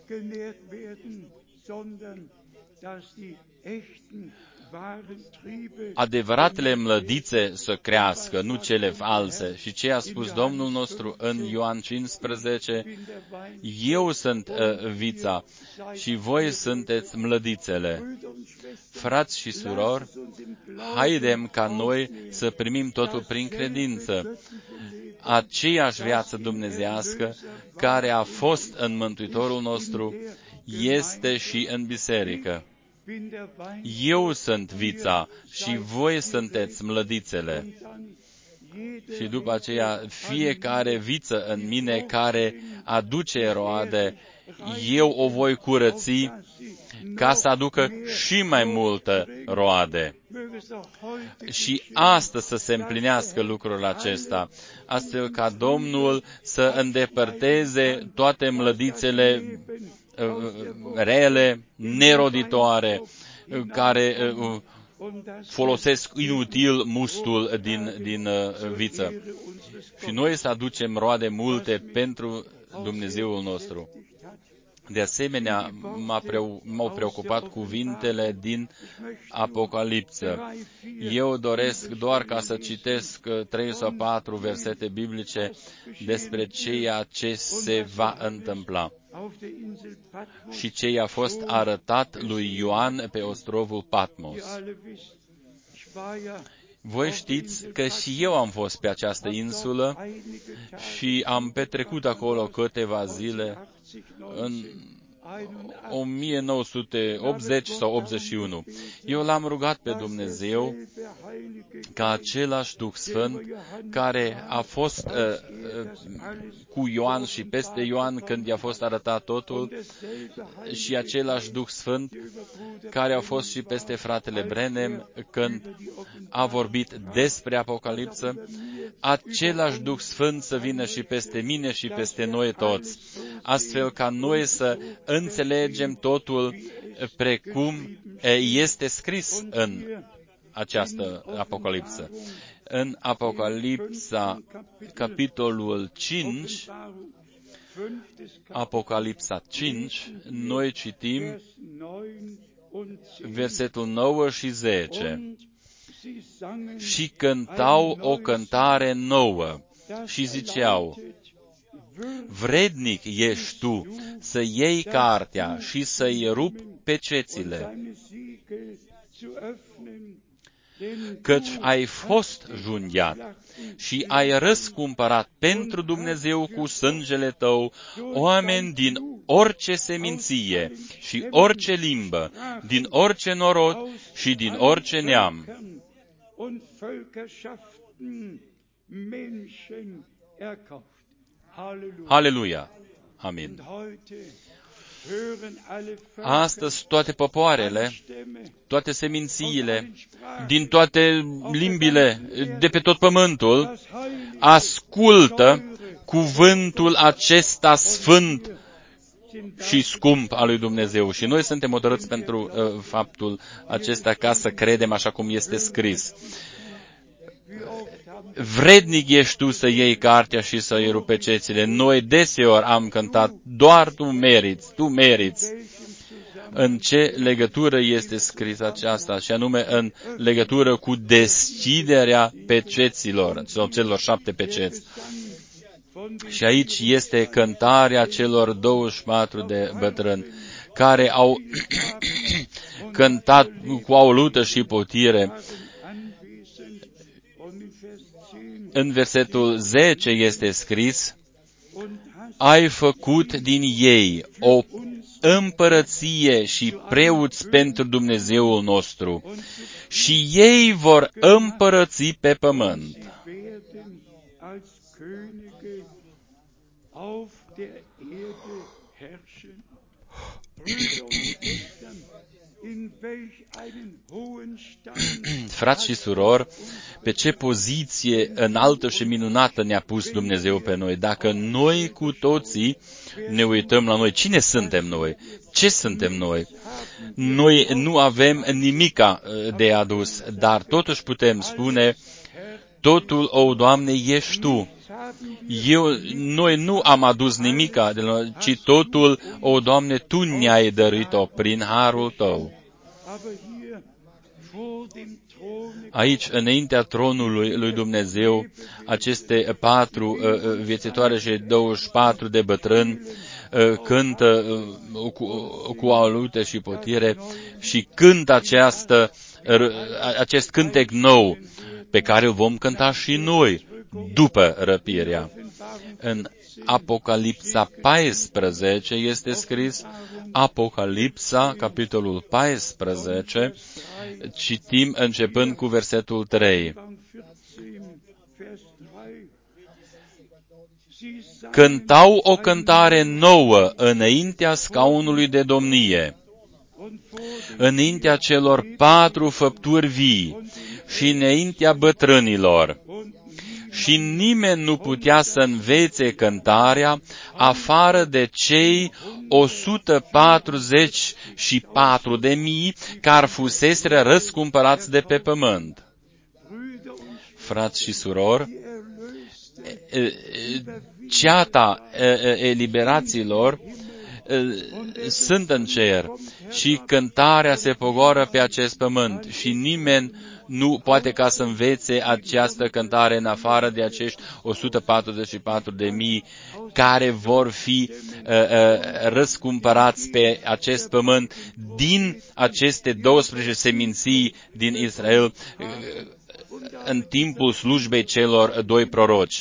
adevăratele mlădițe să crească, nu cele false. Și ce a spus Domnul nostru în Ioan 15? Eu sunt vița și voi sunteți mlădițele. Frați și surori, haidem ca noi să primim totul prin credință. Aceeași viață dumnezeiască care a fost în Mântuitorul nostru este și în biserică. Eu sunt vița și voi sunteți mlădițele. Și după aceea, fiecare viță în mine care aduce roade, eu o voi curăți ca să aducă și mai multă roade. Și astăzi să se împlinească lucrul acesta, astfel ca Domnul să îndepărteze toate mlădițele rele, neroditoare, care folosesc inutil mustul din viță. Și noi să aducem roade multe pentru Dumnezeul nostru. De asemenea, m-au preocupat cuvintele din Apocalipsă. Eu doresc doar ca să citesc 3 sau 4 versete biblice despre ceea ce se va întâmpla și ce i-a fost arătat lui Ioan pe ostrovul Patmos. Voi știți că și eu am fost pe această insulă și am petrecut acolo câteva zile în 1980 sau 81. Eu l-am rugat pe Dumnezeu ca același Duh Sfânt care a fost cu Ioan și peste Ioan când i-a fost arătat totul și același Duh Sfânt care a fost și peste fratele Branham când a vorbit despre Apocalipsă, același Duh Sfânt să vină și peste mine și peste noi toți, astfel ca noi să înțelegem totul precum este scris în această Apocalipsă. În Apocalipsa, capitolul 5, Apocalipsa 5, noi citim versetul 9 și 10. Și cântau o cântare nouă și ziceau: vrednic ești tu să iei cartea și să-i rupi pecețile, căci ai fost junghiat și ai răscumpărat pentru Dumnezeu cu sângele tău oameni din orice seminție și orice limbă, din orice norod și din orice neam. Haleluia! Amin. Astăzi toate popoarele, toate semințiile, din toate limbile, de pe tot pământul, ascultă cuvântul acesta sfânt și scump al lui Dumnezeu. Și noi suntem hotărâți pentru faptul acesta ca să credem așa cum este scris. Vrednic ești tu să iei cartea și să-i rupi pecețile. Noi deseori am cântat, doar tu meriți. În ce legătură este scris aceasta? Și anume în legătură cu deschiderea peceților, sau celor 7 peceți. Și aici este cântarea celor 24 de bătrâni, care au cântat cu aulută și potire. În versetul 10 este scris: ai făcut din ei o împărăție și preoți pentru Dumnezeul nostru și ei vor împărăți pe pământ. Frați și surori, pe ce poziție înaltă și minunată ne-a pus Dumnezeu pe noi. Dacă noi cu toții ne uităm la noi, cine suntem noi? Ce suntem noi? Noi nu avem nimica de adus, dar totuși putem spune: totul, o Doamne, ești Tu. Noi nu am adus nimica de la noi, ci totul, o Doamne, Tu ne-ai dăruit-o prin harul Tău. Aici, înaintea tronului lui Dumnezeu, aceste 4 viețitoare și 24 de bătrâni cântă cu alute și potire și cântă acest cântec nou pe care îl vom cânta și noi după răpirea. În Apocalipsa 14 este scris, Apocalipsa, capitolul 14, citim începând cu versetul 3. Cântau o cântare nouă înaintea scaunului de domnie, înaintea celor 4 făpturi vii și înaintea bătrânilor. Și nimeni nu putea să învețe cântarea afară de cei 144.000 care fuseseră răscumpărați de pe pământ. Frați și surori, ceata eliberaților sunt în cer și cântarea se pogoară pe acest pământ și nimeni nu poate ca să învețe această cântare în afară de acești 144.000 care vor fi răscumpărați pe acest pământ din aceste 12 seminții din Israel în timpul slujbei celor 2 proroci.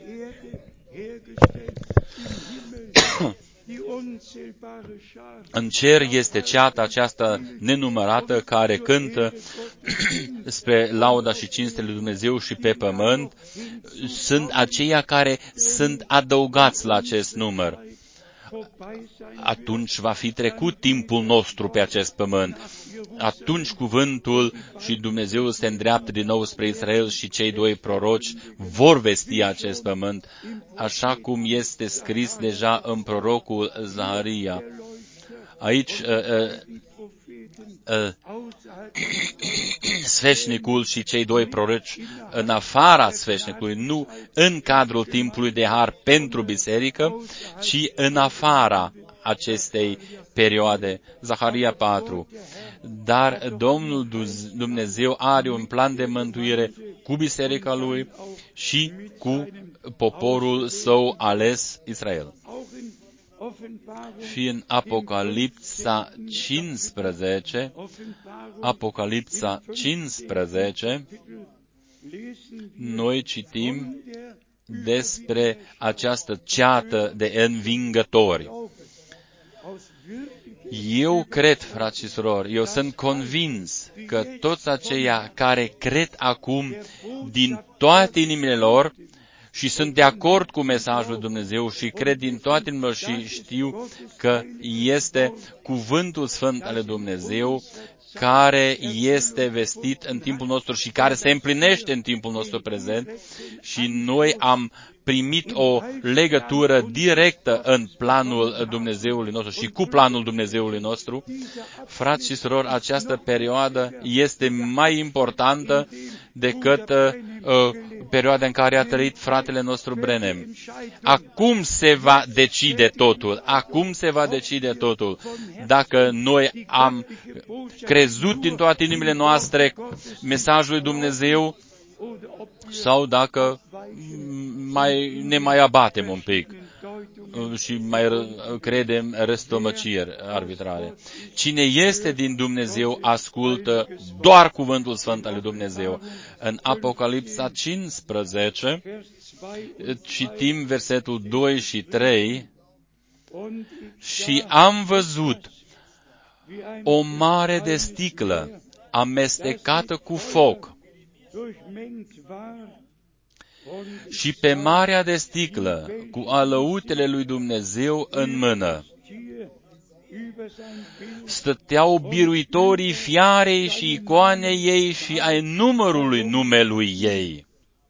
În cer este ceata aceasta nenumărată care cântă spre lauda și cinstele lui Dumnezeu și pe pământ. Sunt aceia care sunt adăugați la acest număr. Atunci va fi trecut timpul nostru pe acest pământ. Atunci cuvântul și Dumnezeu se îndreaptă din nou spre Israel și cei 2 proroci vor vesti acest pământ, așa cum este scris deja în prorocul Zaharia. Aici sfeșnicul și cei 2 proroci în afara sfeșnicului, nu în cadrul timpului de har pentru biserică, ci în afara acestei perioade. Zaharia 4. Dar Domnul Dumnezeu are un plan de mântuire cu biserica Lui și cu poporul Său ales, Israel. Și în Apocalipsa 15, noi citim despre această ceată de învingători. Eu cred, frați și surori, eu sunt convins că toți aceia care cred acum din toate inimile lor și sunt de acord cu mesajul lui Dumnezeu și cred din toate inimile și știu că este cuvântul sfânt al lui Dumnezeu care este vestit în timpul nostru și care se împlinește în timpul nostru prezent și noi am primit o legătură directă în planul Dumnezeului nostru și cu planul Dumnezeului nostru. Frați și surori, această perioadă este mai importantă decât perioada în care a trăit fratele nostru Branham. Acum se va decide totul. Acum se va decide totul. Dacă noi am crezut din toate inimile noastre mesajul lui Dumnezeu sau dacă ne mai abatem un pic și mai credem răstălmăciri arbitrare. Cine este din Dumnezeu ascultă doar cuvântul sfânt al lui Dumnezeu. În Apocalipsa 15 citim versetul 2 și 3 și am văzut o mare de sticlă amestecată cu foc și pe marea de sticlă cu alăutele lui Dumnezeu în mână. Stăteau biruitorii fiarei și icoanei ei și ai numărului numelui ei.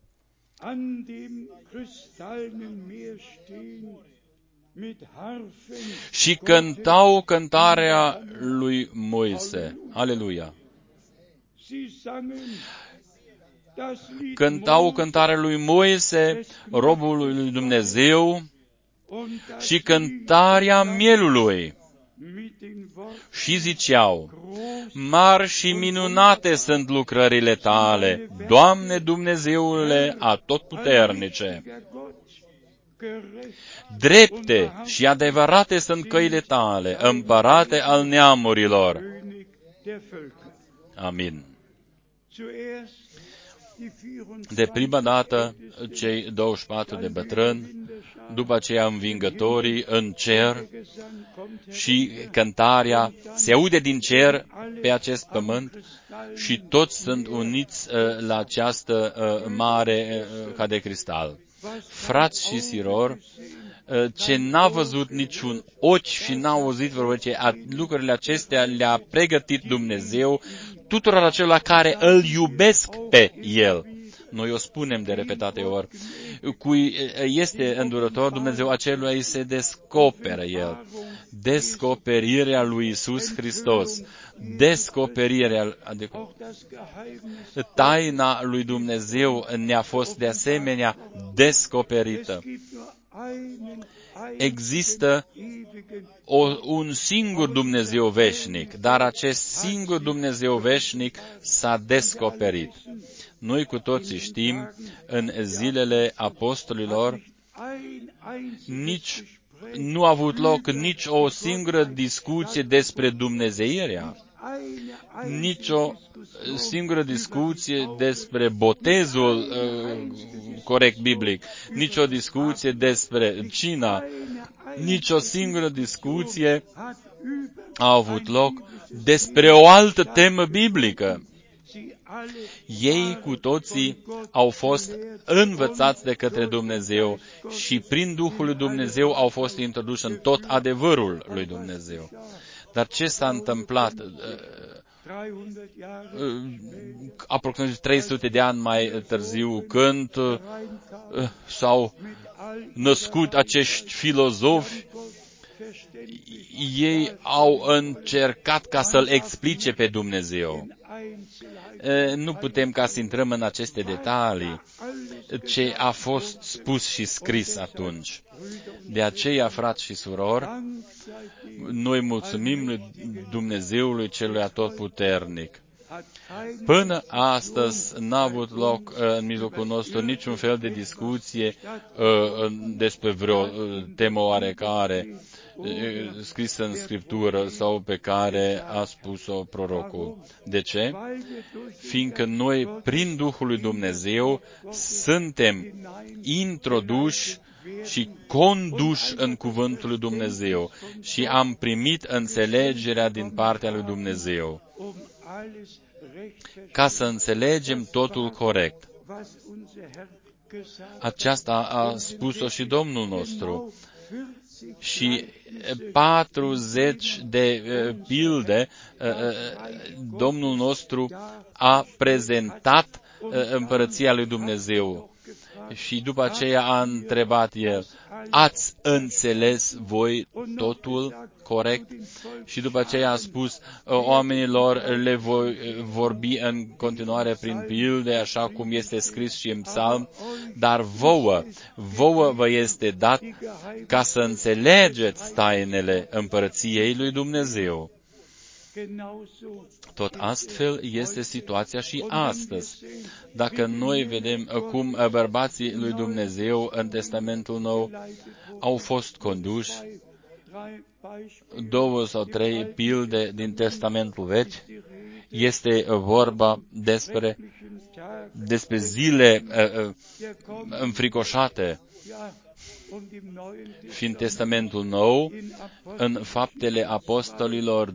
Și cântau cântarea lui Moise. Aleluia! cântau cântarea lui Moise, robul lui Dumnezeu, și cântarea mielului. Și ziceau: mari și minunate sunt lucrările tale, Doamne Dumnezeule atotputernice. Drepte și adevărate sunt căile tale, împărate al neamurilor. Amin. De prima dată, cei 24 de bătrâni, după aceea învingătorii în cer, și cântarea se aude din cer pe acest pământ și toți sunt uniți la această mare ca de cristal. Frați și sirori, ce n-a văzut niciun ochi și n-a auzit vorbește, lucrurile acestea le-a pregătit Dumnezeu tuturor acelora care îl iubesc pe El. Noi o spunem de repetate ori. Cui este îndurător Dumnezeu, acelui îi se descoperă El. Descoperirea lui Iisus Hristos. Descoperirea, adică taina lui Dumnezeu ne-a fost de asemenea descoperită. Există un singur Dumnezeu veșnic, dar acest singur Dumnezeu veșnic s-a descoperit. Noi cu toții știm, în zilele apostolilor, nu a avut loc nici o singură discuție despre dumnezeirea, nici o singură discuție despre botezul corect biblic, nici o discuție despre cina, nici o singură discuție a avut loc despre o altă temă biblică. Ei cu toții au fost învățați de către Dumnezeu și prin Duhul lui Dumnezeu au fost introduși în tot adevărul lui Dumnezeu. Dar ce s-a întâmplat aproximativ 300 de ani mai târziu, când s-au născut acești filozofi? Ei au încercat ca să-L explice pe Dumnezeu. Nu putem ca să intrăm în aceste detalii, ce a fost spus și scris atunci. De aceea, frați și surori, noi mulțumim lui Dumnezeului celui atotputernic. Până astăzi n-a avut loc în mijlocul nostru niciun fel de discuție despre vreo temă oarecare scrisă în Scriptură sau pe care a spus-o prorocul. De ce? Fiindcă noi, prin Duhul lui Dumnezeu, suntem introduși și conduși în cuvântul lui Dumnezeu și am primit înțelegerea din partea lui Dumnezeu ca să înțelegem totul corect. Aceasta a spus-o și Domnul nostru. Și 40 de pilde Domnul nostru a prezentat împărăția lui Dumnezeu. Și după aceea a întrebat el: ați înțeles voi totul corect? Și după aceea a spus: oamenilor le voi vorbi în continuare prin pilde, așa cum este scris și în psalm, dar vouă vă este dat ca să înțelegeți tainele împărăției lui Dumnezeu. Tot astfel este situația și astăzi. Dacă noi vedem cum bărbații lui Dumnezeu în Testamentul Nou au fost conduși, 2 sau 3 pilde din Testamentul Vechi, este vorba despre zile înfricoșate. Și în Testamentul Nou, în Faptele Apostolilor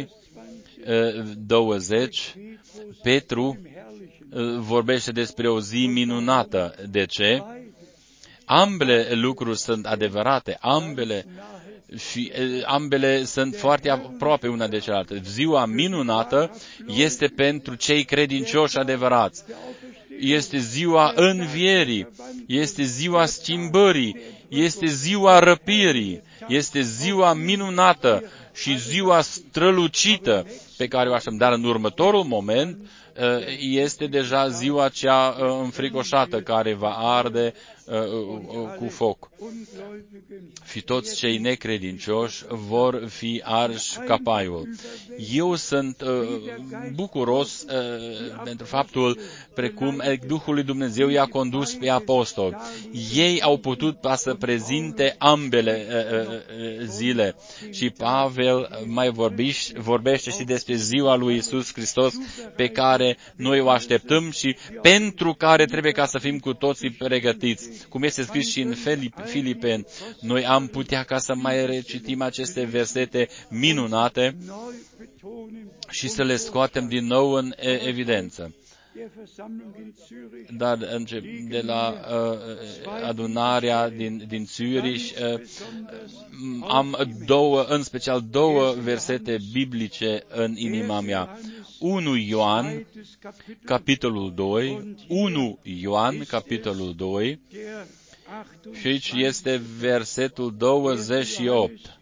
20, Petru vorbește despre o zi minunată. De ce? Ambele lucruri sunt adevărate, ambele sunt foarte aproape una de cealaltă. Ziua minunată este pentru cei credincioși adevărați. Este ziua învierii, este ziua schimbării, este ziua răpirii, este ziua minunată și ziua strălucită pe care o așteptăm. Dar în următorul moment este deja ziua cea înfricoșată care va arde cu foc. Și toți cei necredincioși vor fi arși ca paiul. Eu sunt bucuros pentru faptul precum Duhul lui Dumnezeu i-a condus pe apostoli. Ei au putut să prezinte ambele zile. Și Pavel mai vorbește și despre ziua lui Iisus Hristos pe care noi o așteptăm și pentru care trebuie ca să fim cu toții pregătiți. Cum este scris și în Filipeni, noi am putea ca să mai recitim aceste versete minunate și să le scoatem din nou în evidență. Dar de la adunarea din Zürich am în special două versete biblice în inima mea. 1 Ioan, capitolul 2, 1 Ioan, capitolul 2, și aici este versetul 28.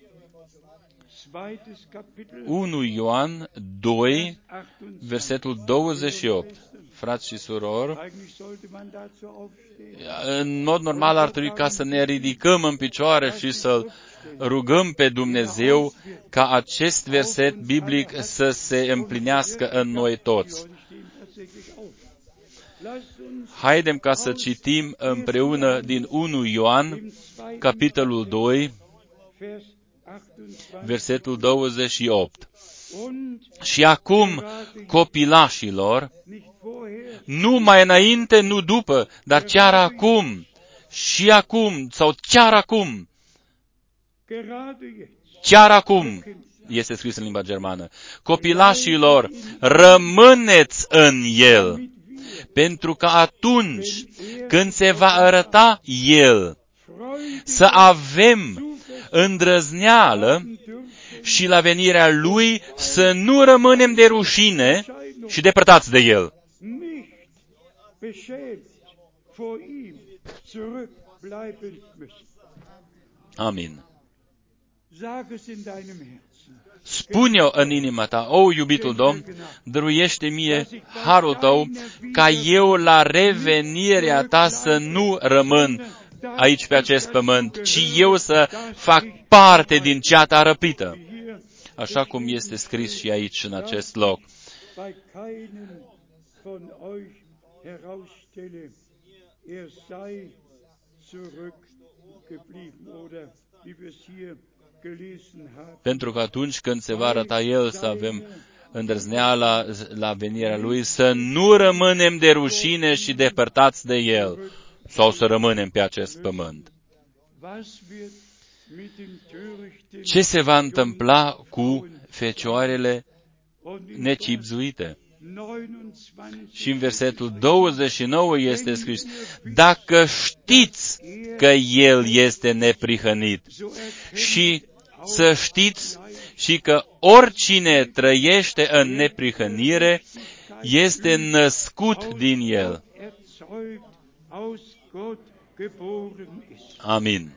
1 Ioan 2, versetul 28. Frați și surori, în mod normal ar trebui ca să ne ridicăm în picioare și să-L rugăm pe Dumnezeu ca acest verset biblic să se împlinească în noi toți. Haidem ca să citim împreună din 1 Ioan, capitolul 2, versetul 28. Și acum, copilașilor, nu mai înainte, nu după, dar chiar acum, și acum, sau chiar acum, este scris în limba germană, copilașilor, rămâneți în El, pentru că atunci când se va arăta El, să avem îndrăzneală și la venirea Lui să nu rămânem de rușine și depărtați de El. Amin. Spune-o în inima ta, o, iubitul Domn, dăruiește mie harul Tău, ca eu la revenirea Ta să nu rămân aici pe acest pământ, ci eu să fac parte din ceata răpită, așa cum este scris și aici în acest loc. Pentru că atunci când se va arăta El, să avem îndrăzneala la venirea Lui, să nu rămânem de rușine și depărtați de El, sau să rămânem pe acest pământ. Ce se va întâmpla cu fecioarele necipzuite? Și în versetul 29 este scris, dacă știți că El este neprihănit, și să știți și că oricine trăiește în neprihănire este născut din El. Amin.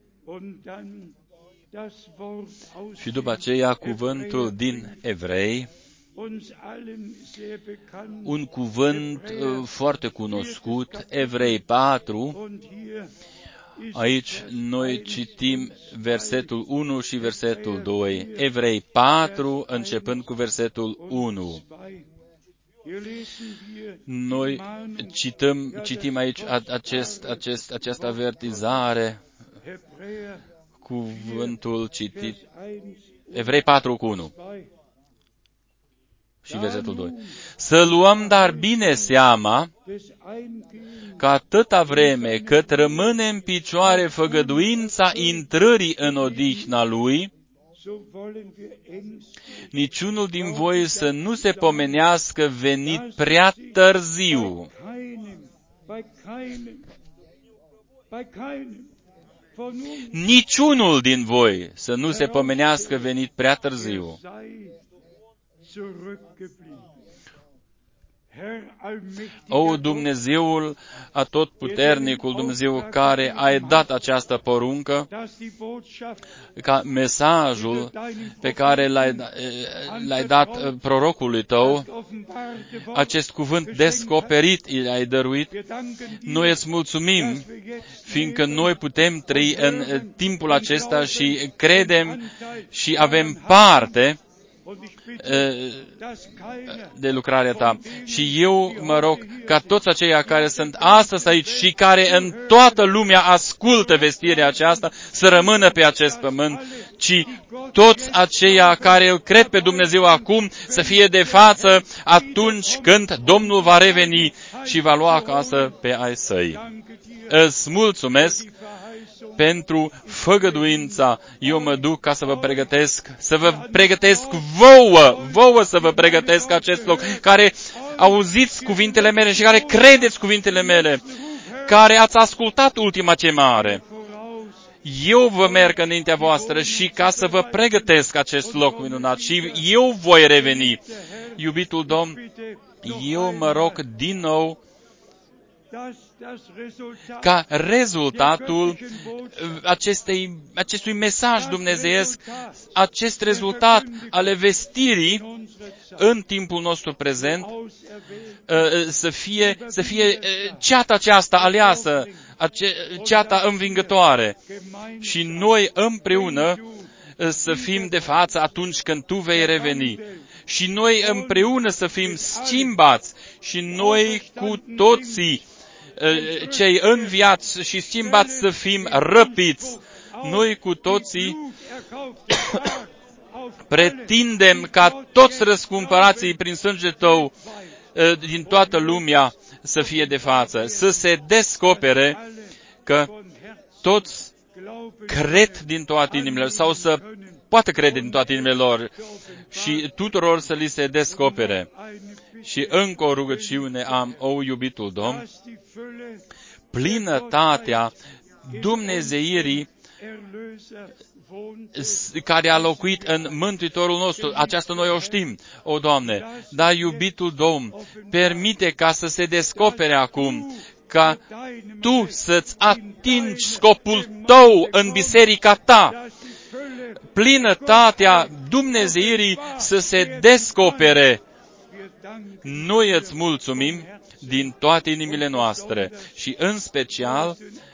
Și după aceea cuvântul din Evrei, un cuvânt foarte cunoscut, Evrei 4, aici noi citim versetul 1 și versetul 2. Evrei 4, începând cu versetul 1. Noi citim aici această avertizare, cuvântul citit, Evrei 4 cu 1 și versetul 2. Să luăm dar bine seama că atâta vreme cât rămâne în picioare făgăduința intrării în odihna Lui, niciunul din voi să nu se pomenească venit prea târziu. Niciunul din voi să nu se pomenească venit prea târziu. O Dumnezeul atotputernicul, Dumnezeu care ai dat această poruncă, ca mesajul pe care l-ai dat prorocului tău, acest cuvânt descoperit l-ai dăruit, noi îți mulțumim, fiindcă noi putem trăi în timpul acesta și credem și avem parte de lucrarea ta. Și eu mă rog ca toți aceia care sunt astăzi aici și care în toată lumea ascultă vestirea aceasta să rămână pe acest pământ, ci toți aceia care îl cred pe Dumnezeu acum să fie de față atunci când Domnul va reveni și va lua acasă pe ai săi. Îți mulțumesc pentru făgăduința. Eu mă duc ca să vă pregătesc vouă să vă pregătesc acest loc, care auziți cuvintele mele și care credeți cuvintele mele, care ați ascultat ultima chemare. Eu vă merg înaintea voastră și ca să vă pregătesc acest loc minunat și eu voi reveni. Iubitul Domn, eu mă rog din nou ca rezultatul acestui mesaj dumnezeiesc, acest rezultat ale vestirii în timpul nostru prezent, să fie ceata aceasta aleasă, ceata învingătoare. Și noi împreună să fim de față atunci când Tu vei reveni. Și noi împreună să fim schimbați și noi cu toții cei înviați și schimbați să fim răpiți. Noi cu toții pretindem ca toți răscumpărații prin sângele Tău din toată lumea să fie de față, să se descopere că toți cred din toate inimile sau să poată crede din toate inimile lor și tuturor să li se descopere. Și încă o rugăciune am, o iubitul Domn, plinătatea dumnezeirii care a locuit în Mântuitorul nostru. Aceasta noi o știm, o Doamne. Dar, iubitul Domn, permite ca să se descopere acum, ca Tu să-ți atingi scopul Tău în biserica Ta. Plinătatea dumnezeirii să se descopere. Noi îți mulțumim din toate inimile noastre și în special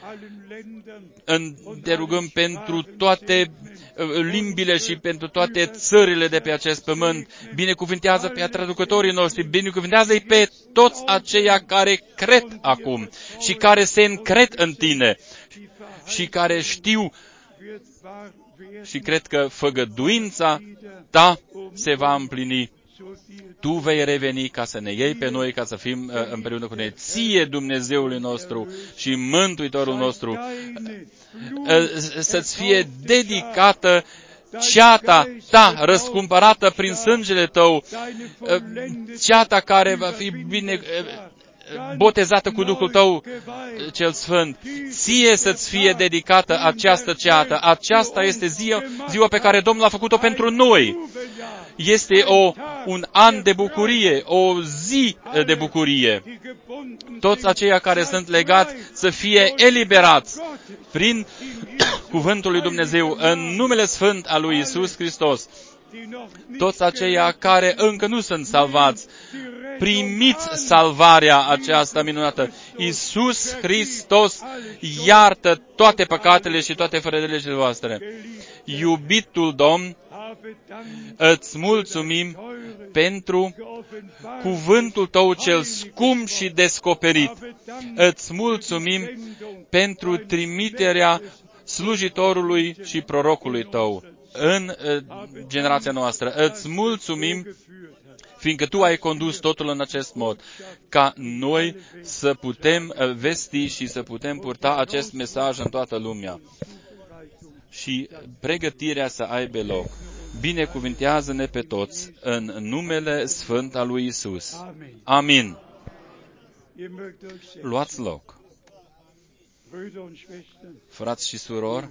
te rugăm pentru toate limbile și pentru toate țările de pe acest pământ. Binecuvântează pe traducătorii noștri, binecuvântează-i pe toți aceia care cred acum și care se încred în Tine și care știu și cred că făgăduința Ta se va împlini. Tu vei reveni ca să ne iei pe noi, ca să fim împreună cu noi. Ție, Dumnezeului nostru și Mântuitorul nostru, să-ți fie dedicată ceata Ta răscumpărată prin sângele Tău, ceata care va fi bine botezată cu Duhul Tău cel Sfânt. Ție să-ți fie dedicată această ceată. Aceasta este ziua pe care Domnul a făcut-o pentru noi. Este un an de bucurie, o zi de bucurie. Toți aceia care sunt legați să fie eliberați prin cuvântul lui Dumnezeu în numele Sfânt al lui Iisus Hristos. Toți aceia care încă nu sunt salvați, primiți salvarea aceasta minunată. Iisus Hristos iartă toate păcatele și toate fără de legile voastre. Iubitul Domn, îți mulțumim pentru cuvântul Tău cel scump și descoperit. Îți mulțumim pentru trimiterea slujitorului și prorocului Tău în generația noastră. Îți mulțumim fiindcă Tu ai condus totul în acest mod, ca noi să putem vesti și să putem purta acest mesaj în toată lumea. Și pregătirea să aibă loc. Binecuvintează-ne pe toți în numele Sfânt al lui Iisus. Amin. Luați loc. Frați și surori,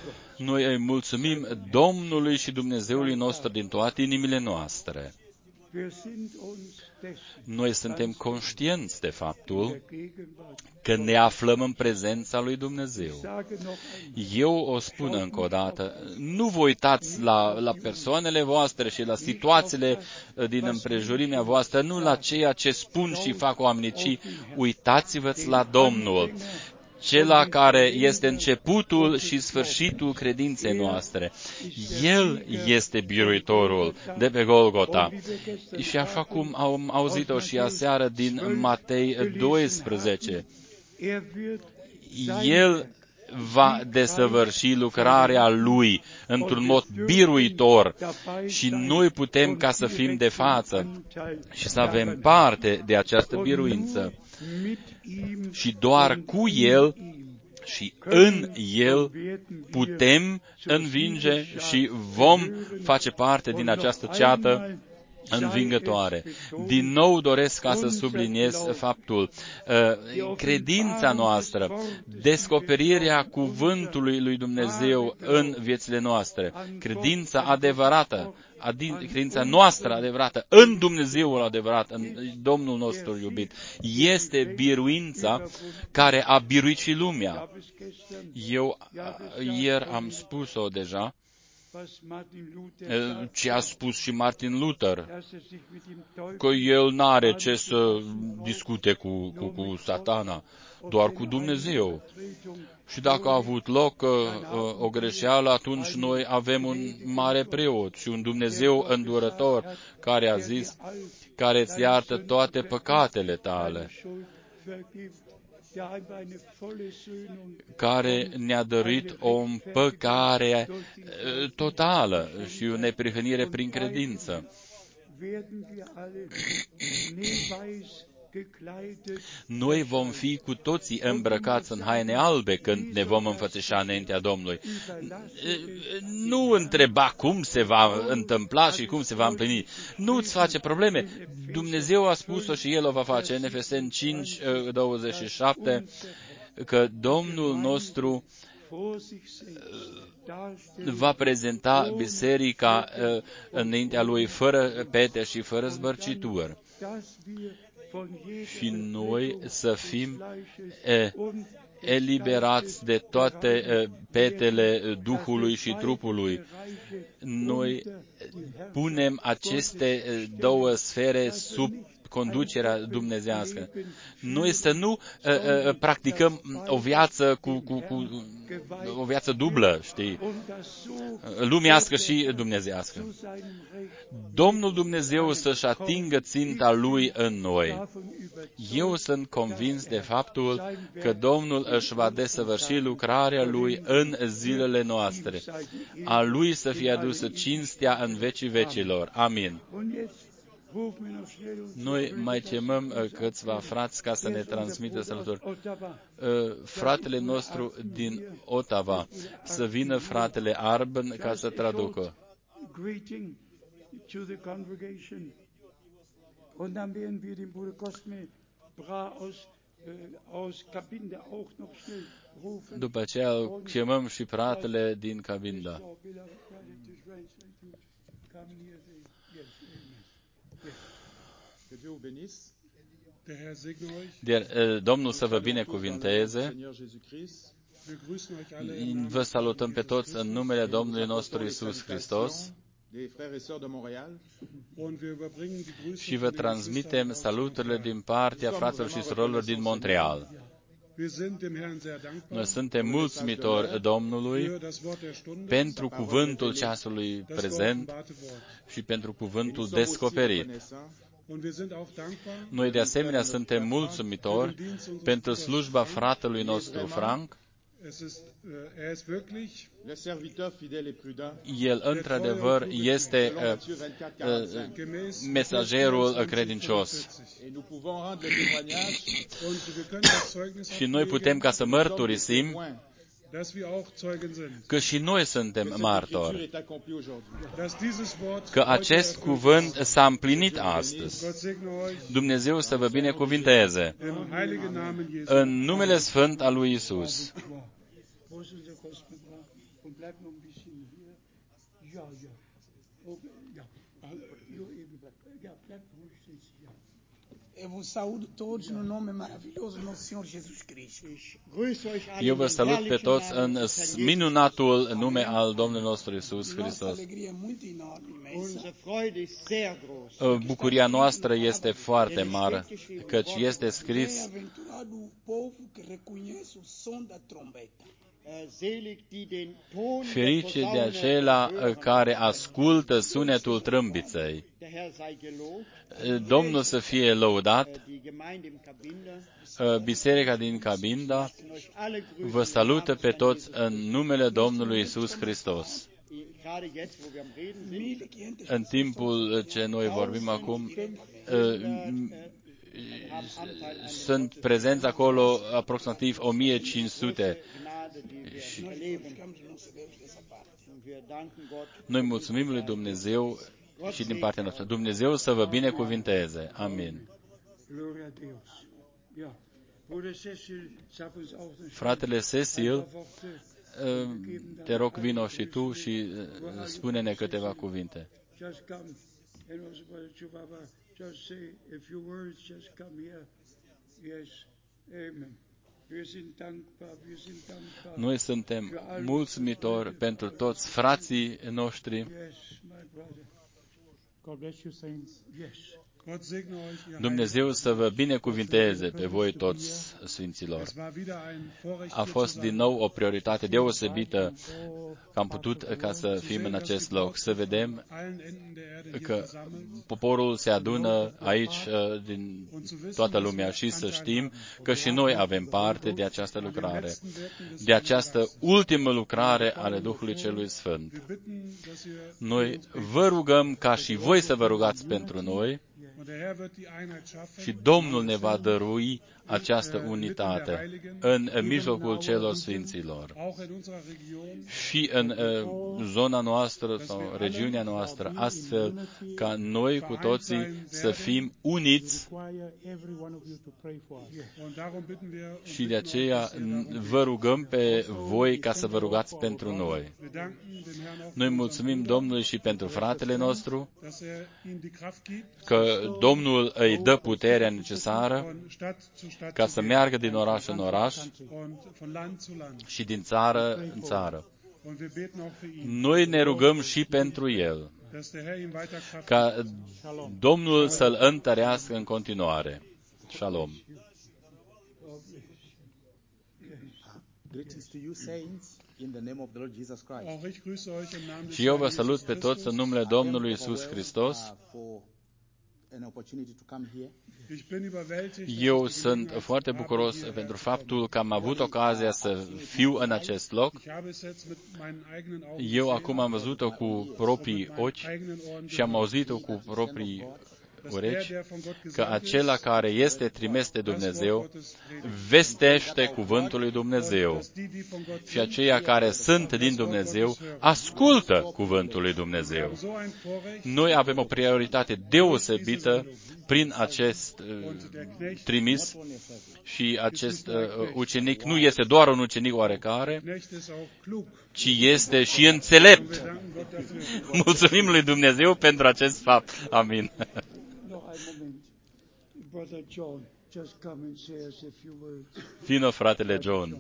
noi îi mulțumim Domnului și Dumnezeului nostru din toate inimile noastre. Noi suntem conștienți de faptul că ne aflăm în prezența lui Dumnezeu. Eu o spun încă o dată, nu vă uitați la persoanele voastre și la situațiile din împrejurimea voastră, nu la ceea ce spun și fac oamenii, ci uitați-vă la Domnul, cela care este începutul și sfârșitul credinței noastre. El este biruitorul de pe Golgota. Și așa cum am auzit-o și aseară din Matei 12, El va desăvârși lucrarea Lui într-un mod biruitor și noi putem ca să fim de față și să avem parte de această biruință. Și doar cu El și în El putem învinge și vom face parte din această ceată învingătoare. Din nou doresc ca să subliniez faptul, credința noastră, descoperirea cuvântului lui Dumnezeu în viețile noastre, credința adevărată, credința noastră adevărată, în Dumnezeul adevărat, în Domnul nostru iubit, este biruința care a biruit și lumea. Eu ieri am spus-o deja, ce a spus și Martin Luther, că el n-are ce să discute cu Satana, doar cu Dumnezeu. Și dacă a avut loc o greșeală, atunci noi avem un mare preot și un Dumnezeu îndurător care a zis, care îți iartă toate păcatele tale, care ne-a dăruit o împăcare totală și o neprihănire prin credință. Noi vom fi cu toții îmbrăcați în haine albe când ne vom înfățișa înaintea Domnului. Nu întreba cum se va întâmpla și cum se va împlini. Nu-ți face probleme. Dumnezeu a spus-o și El o va face. În Efeseni 5:27, că Domnul nostru va prezenta biserica înaintea Lui fără pete și fără zbărcitură. Și noi să fim eliberați de toate petele Duhului și trupului. Noi punem aceste două sfere sub conducerea dumnezească. Noi să nu practicăm o viață cu o viață dublă, știi, lumească și dumnezească. Domnul Dumnezeu să-și atingă ținta Lui în noi. Eu sunt convins de faptul că Domnul își va desăvârși lucrarea Lui în zilele noastre. A Lui să fie adusă cinstea în vecii vecilor. Amin. Noi mai chemăm câțiva frați ca să ne transmită sărbători. Fratele nostru din Ottawa, să vină fratele Arben ca să traducă. După aceea chemăm și fratele din Cabinda. Domnul să vă binecuvinteze. Vă salutăm pe toți în numele Domnului nostru Iisus Hristos și vă transmitem saluturile din partea fraților și surorilor din Montreal. Noi suntem mulțumitori Domnului pentru cuvântul ceasului prezent și pentru cuvântul descoperit. Noi de asemenea suntem mulțumitori pentru slujba fratelui nostru Frank. El, într-adevăr, este mesagerul credincios. Și noi putem ca să mărturisim că și noi suntem martori, că acest cuvânt s-a împlinit astăzi. Dumnezeu să vă binecuvinteze în numele sfânt al lui Iisus. Eu vos saúdo todos no nome maravilhoso do nosso Senhor Jesus Cristo. Eu vă salut pe toți în minunatul nume al Domnului nostru Iisus Hristos. Bucuria noastră este foarte mare, căci este scris: ferice de acela care ascultă sunetul trâmbiței. Domnul să fie lăudat. Biserica din Cabinda vă salută pe toți în numele Domnului Iisus Hristos. În timpul ce noi vorbim acum, sunt prezenți acolo aproximativ 1500. Noi mulțumim lui Dumnezeu și din partea noastră. Dumnezeu să vă binecuvinteze. Amin. Fratele Cecil, te rog, vino și tu și spune-ne câteva cuvinte. Noi suntem mulțumitori pentru toți frații noștri. Dumnezeu să vă binecuvinteze pe voi toți, sfinților. A fost din nou o prioritate deosebită că am putut ca să fim în acest loc, să vedem că poporul se adună aici din toată lumea și să știm că și noi avem parte de această lucrare, de această ultimă lucrare ale Duhului Celui Sfânt. Noi vă rugăm ca și voi să vă rugați pentru noi și Domnul ne va dărui această unitate în mijlocul celor sfinților și în zona noastră sau regiunea noastră, astfel ca noi cu toții să fim uniți. Și de aceea vă rugăm pe voi ca să vă rugați pentru noi. Noi mulțumim Domnului și pentru fratele nostru, că Domnul îi dă puterea necesară ca să meargă din oraș în oraș și din țară în țară. Noi ne rugăm și pentru el, ca Domnul să-l întărească în continuare. Shalom. Și eu vă salut pe toți în numele Domnului Iisus Hristos. Eu sunt foarte bucuros pentru faptul că am avut ocazia să fiu în acest loc. Eu acum am văzut-o cu proprii ochi și am auzit-o cu proprii urechi, că acela care este trimis de Dumnezeu vestește cuvântul lui Dumnezeu și aceia care sunt din Dumnezeu ascultă cuvântul lui Dumnezeu. Noi avem o prioritate deosebită prin acest trimis și acest ucenic nu este doar un ucenic oarecare, ci este și înțelept. Mulțumim lui Dumnezeu pentru acest fapt. Amin. Vino, fratele John.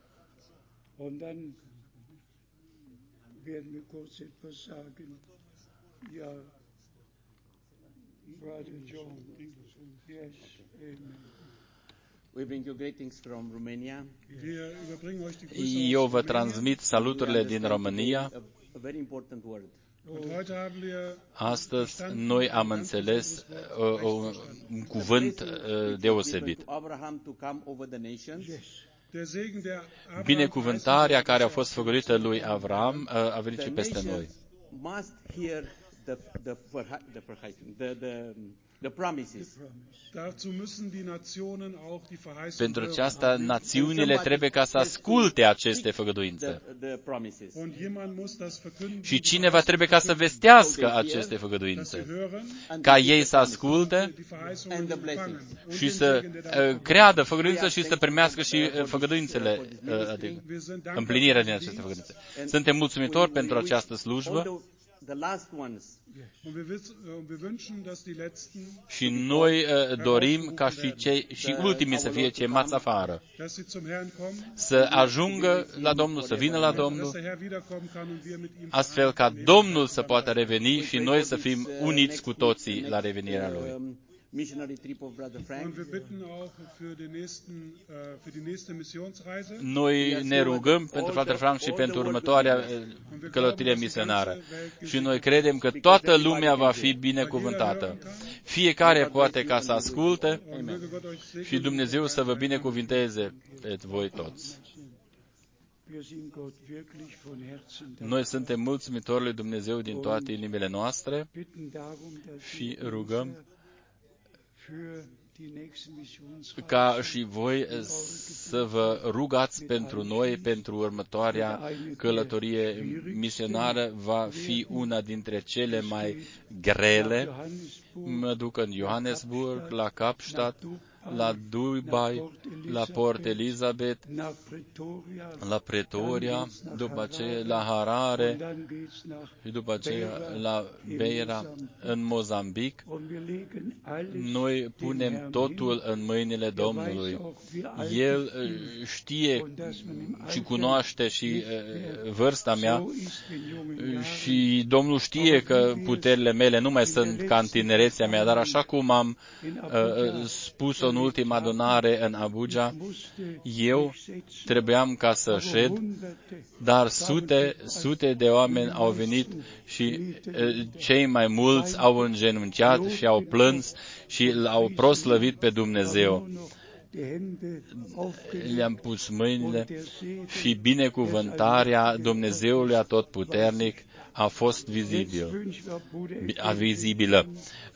Eu vă transmit saluturile din România. Astăzi noi am înțeles un cuvânt deosebit. Binecuvântarea care a fost făgăduită lui Avram a venit și peste noi. Pentru aceasta, națiunile trebuie ca să asculte aceste făgăduințe. Și cineva trebuie ca să vestească aceste făgăduințe. Ca ei să asculte și să creadă făgăduințe și să primească și făgăduințele, adică împlinirea din aceste făgăduințe. Suntem mulțumitori pentru această slujbă. Și noi dorim ca și ultimii să fie chemați afară, să ajungă la Domnul, să vină la Domnul, astfel ca Domnul să poată reveni și noi să fim uniți cu toții la revenirea Lui. Noi ne rugăm pentru fratele Frank și pentru următoarea călătorie misionară. Și noi credem că toată lumea va fi binecuvântată. Fiecare poate ca să asculte și Dumnezeu să vă binecuvinteze pe voi toți. Noi suntem mulțumitori lui Dumnezeu din toate inimile noastre și rugăm ca și voi să vă rugați pentru noi, pentru următoarea călătorie misionară. Va fi una dintre cele mai grele. Mă duc în Johannesburg, la Kapstadt, la Dubai, la Port Elizabeth, la Pretoria, după aceea la Harare și după aceea la Beira, în Mozambic. Noi punem totul în mâinile Domnului. El știe și cunoaște și vârsta mea și Domnul știe că puterile mele nu mai sunt ca în tinerețea mea, dar așa cum am spus-o în ultima adunare în Abuja, eu trebuiam ca să șed, dar sute de oameni au venit și cei mai mulți au îngenunchiat și au plâns și l-au proslăvit pe Dumnezeu. Le-am pus mâinile și binecuvântarea Dumnezeului Atotputernic a fost vizibilă.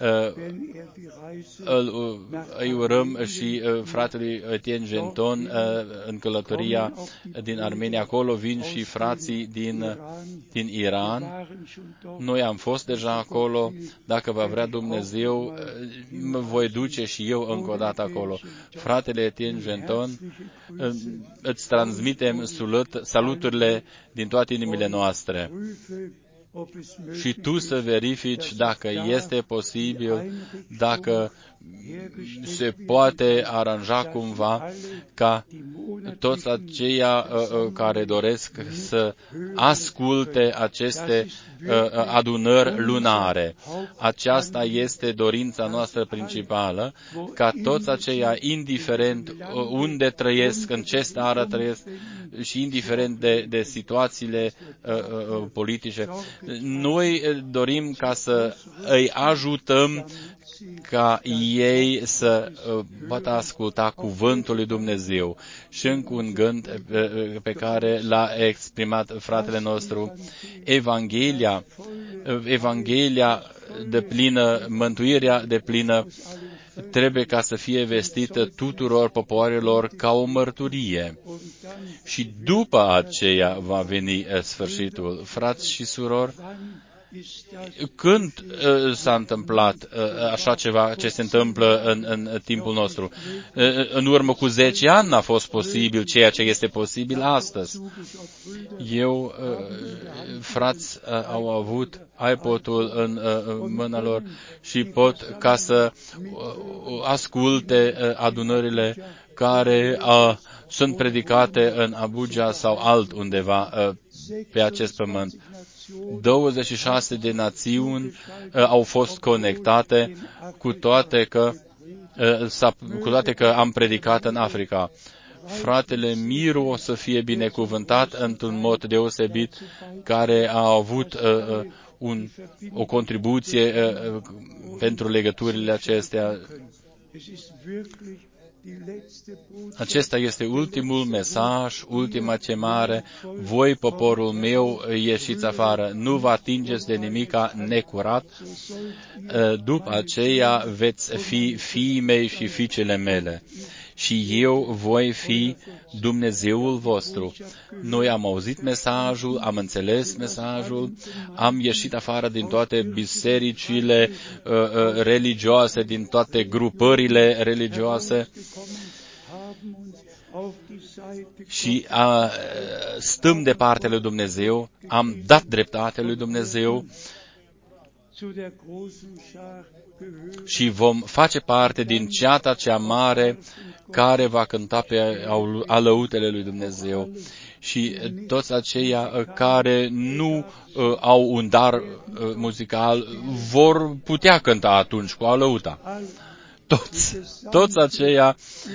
Îi urăm și fratelui Etienne Genton în călătoria din Armenia. Acolo vin și frații din Iran. Noi am fost deja acolo. Dacă va vrea Dumnezeu, mă voi duce și eu încă o dată acolo. Fratele Etienne Genton, îți transmitem saluturile din toate inimile noastre. Și tu să verifici dacă este posibil, dacă se poate aranja cumva ca toți aceia care doresc să asculte aceste adunări lunare. Aceasta este dorința noastră principală, ca toți aceia, indiferent unde trăiesc, în ce stară trăiesc și indiferent de situațiile politice, noi dorim ca să îi ajutăm ca ei să poată asculta cuvântul lui Dumnezeu. Și încă un gând pe care l-a exprimat fratele nostru, Evanghelia de plină, mântuirea de plină, trebuie ca să fie vestită tuturor popoarelor ca o mărturie. Și după aceea va veni sfârșitul. Frați și surori, când s-a întâmplat așa ceva ce se întâmplă în timpul nostru? În urmă cu 10 ani n-a fost posibil ceea ce este posibil astăzi. Frați au avut iPod-ul în mâna lor și pot ca să asculte adunările care sunt predicate în Abuja sau altundeva pe acest pământ. 26 de națiuni au fost conectate, cu toate că am predicat în Africa. Fratele Miru o să fie binecuvântat într-un mod deosebit, care a avut o contribuție pentru legăturile acestea. Acesta este ultimul mesaj, ultima chemare. Voi, poporul meu, ieșiți afară. Nu vă atingeți de nimica necurat. După aceea veți fi fiii mei și fiicele mele. Și eu voi fi Dumnezeul vostru. Noi am auzit mesajul, am înțeles mesajul, am ieșit afară din toate bisericile religioase, din toate grupările religioase și stăm de partea lui Dumnezeu, am dat dreptate lui Dumnezeu și vom face parte din ceata cea mare care va cânta pe alăutele lui Dumnezeu. Și toți aceia care nu au un dar muzical vor putea cânta atunci cu alăuta. Toți aceia,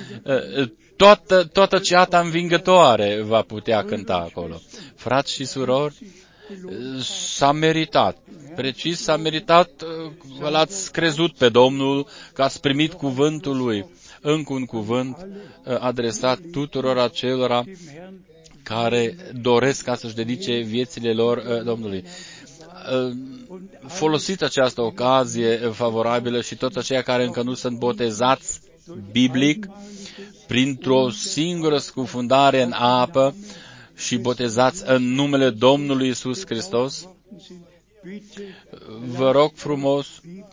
toată ceata învingătoare va putea cânta acolo. Frați și surori, s-a meritat, precis s-a meritat că l-ați crezut pe Domnul, că ați primit cuvântul Lui. Încă un cuvânt adresat tuturor acelora care doresc ca să-și dedice viețile lor Domnului. Folosiți această ocazie favorabilă și toți aceia care încă nu sunt botezați biblic, printr-o singură scufundare în apă și botezați în numele Domnului Iisus Hristos, vă rog frumos,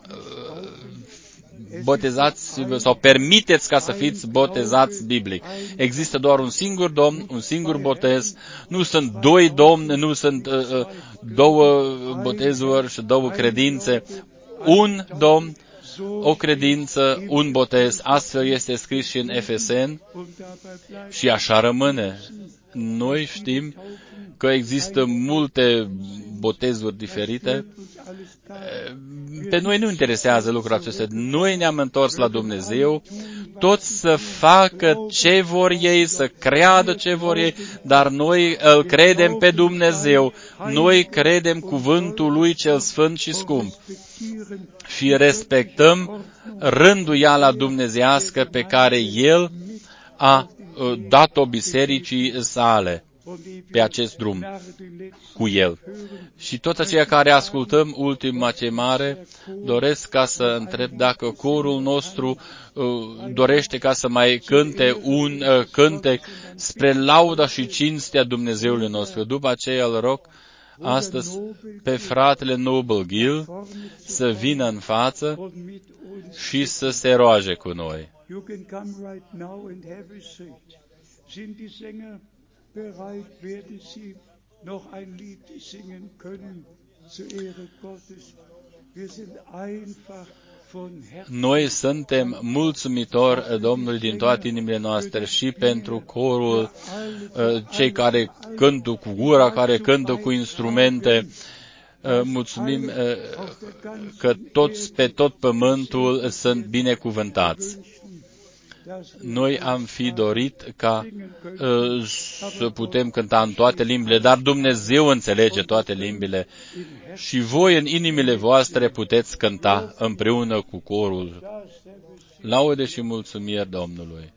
botezați sau permiteți ca să fiți botezați biblic. Există doar un singur Domn, un singur botez, nu sunt doi domni, nu sunt două botezuri și două credințe, un Domn, o credință, un botez, astfel este scris și în Efeseni și așa rămâne. Noi știm că există multe botezuri diferite. Pe noi nu interesează lucrul acesta. Noi ne-am întors la Dumnezeu, toți să facă ce vor ei, să creadă ce vor ei, dar noi îl credem pe Dumnezeu. Noi credem cuvântul Lui cel sfânt și scump și respectăm rânduiala dumnezeiască pe care El a dat-o bisericii sale pe acest drum cu El. Și toți aceia care ascultăm ultima ce mare, doresc ca să întreb dacă corul nostru dorește ca să mai cânte un cântec spre lauda și cinstea Dumnezeului nostru. După aceea îl rog astăzi pe fratele Noble Gill să vină în față și să se roage cu noi. Bereit, werden Sie noch ein Lied singen können zur Ehre Gottes. Wir sind einfach von Herzen. Noi suntem mulțumitori Domnului din toate inimile noastre și pentru corul, cei care cântă cu gura, care cântă cu instrumente. Mulțumim că toți pe tot pământul sunt binecuvântați. Noi am fi dorit ca să putem cânta în toate limbile, dar Dumnezeu înțelege toate limbile și voi în inimile voastre puteți cânta împreună cu corul. Laude și mulțumiri Domnului!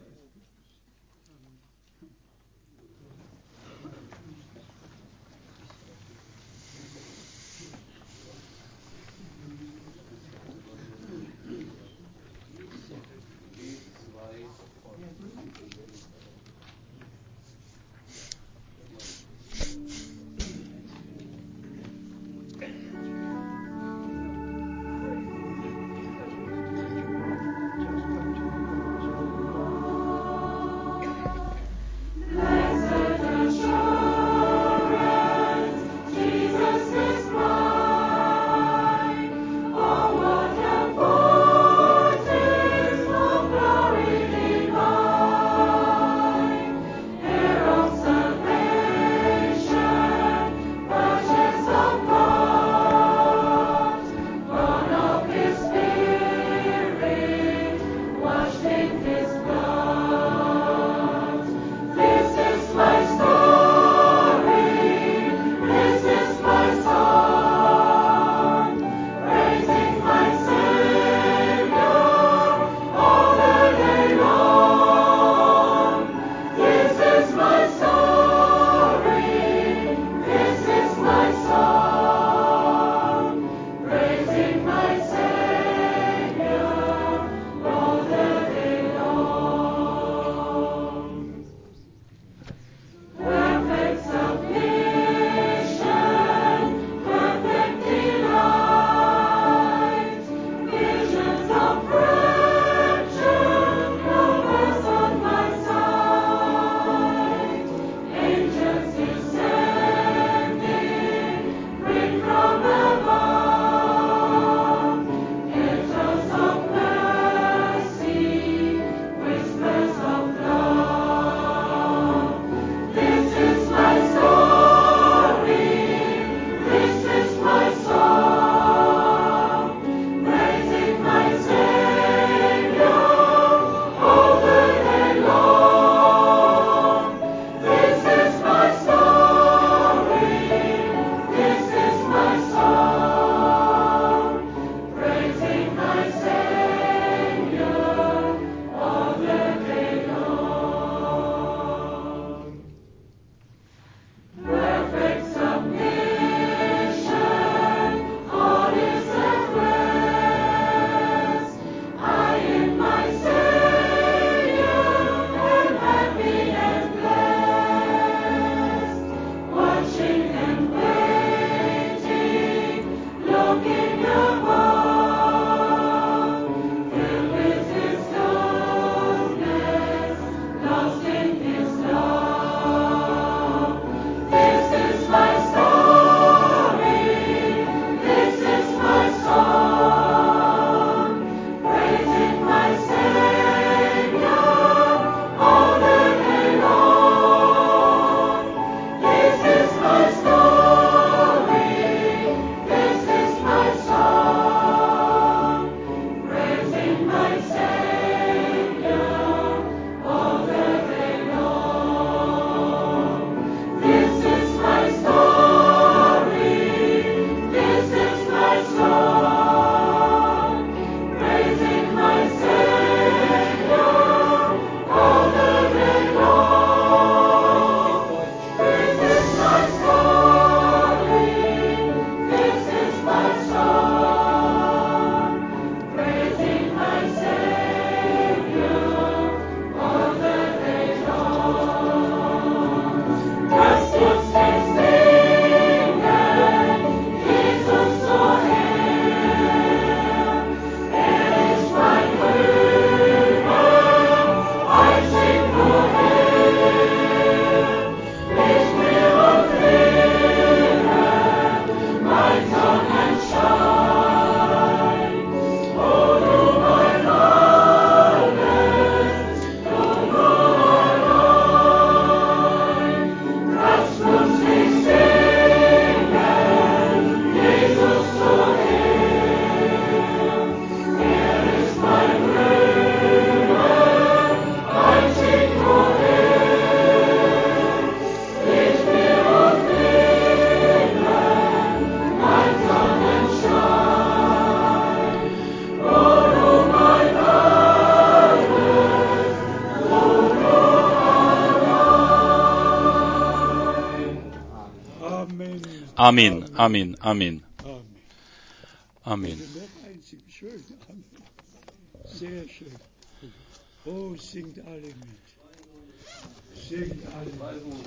Amin, amin, amin. Amen. Amin. Also noch eins im schönen Amen. Sehr schön. Oh, singt alle mit. Singt alle mit.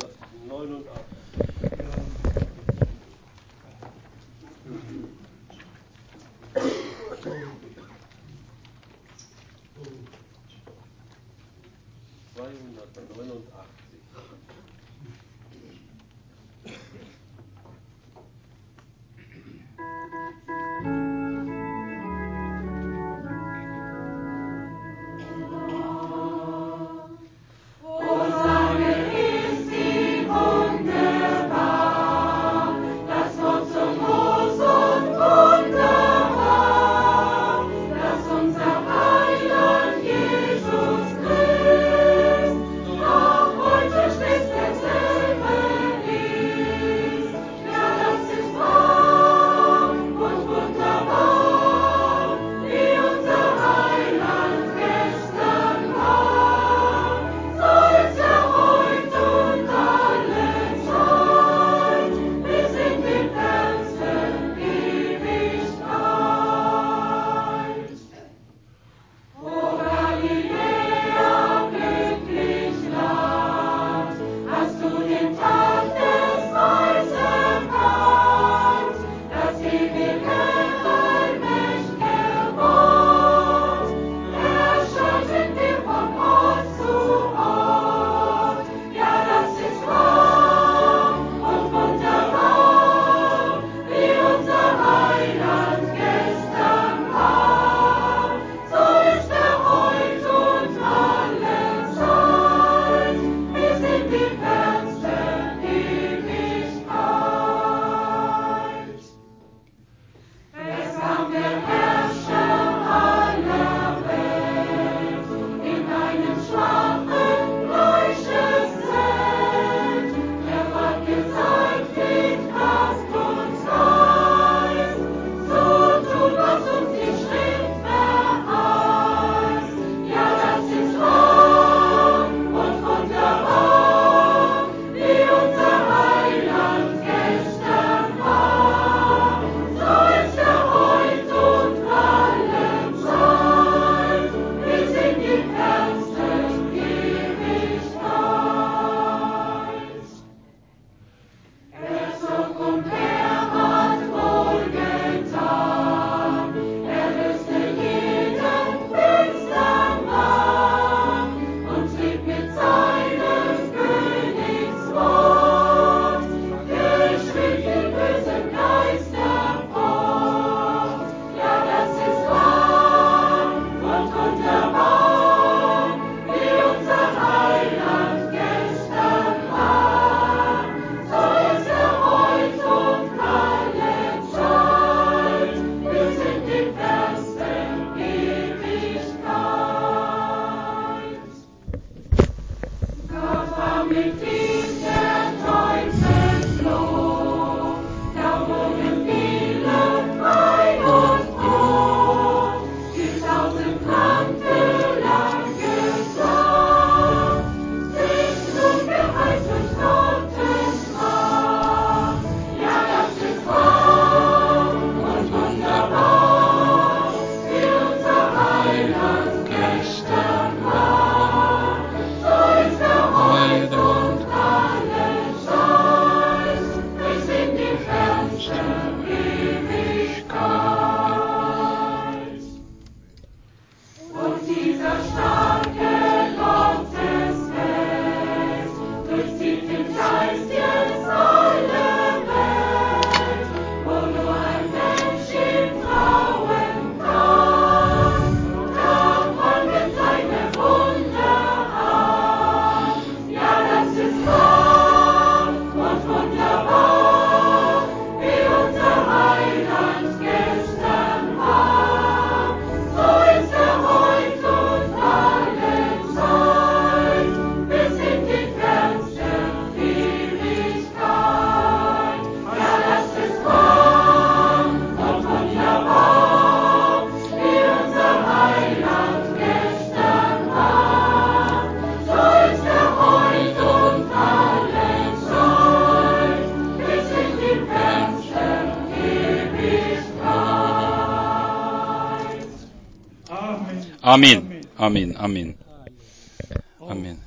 289. Hosanna ist die Kunst. Amin. Amin. Amin. Amin.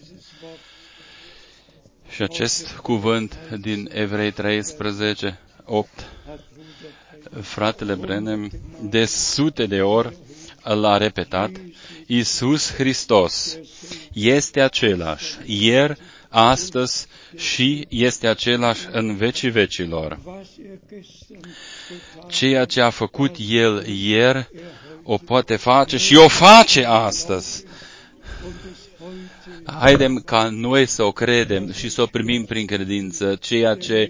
Și acest cuvânt din Evrei 13, 8, fratele Branham de sute de ori l-a repetat: Iisus Hristos este același ieri, astăzi și este același în vecii vecilor. Ceea ce a făcut El ieri, o poate face și o face astăzi. Haidem ca noi să o credem și să o primim prin credință, ceea ce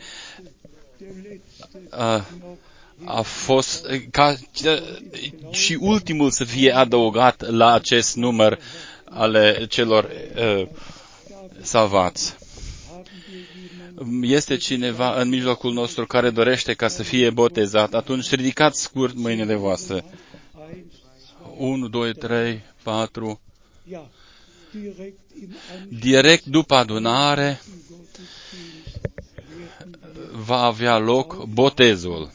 a fost, ca și ultimul să fie adăugat la acest număr ale celor salvați. Este cineva în mijlocul nostru care dorește ca să fie botezat? Atunci ridicați scurt mâinile voastre. 1, 2, 3, 4. Direct după adunare va avea loc botezul.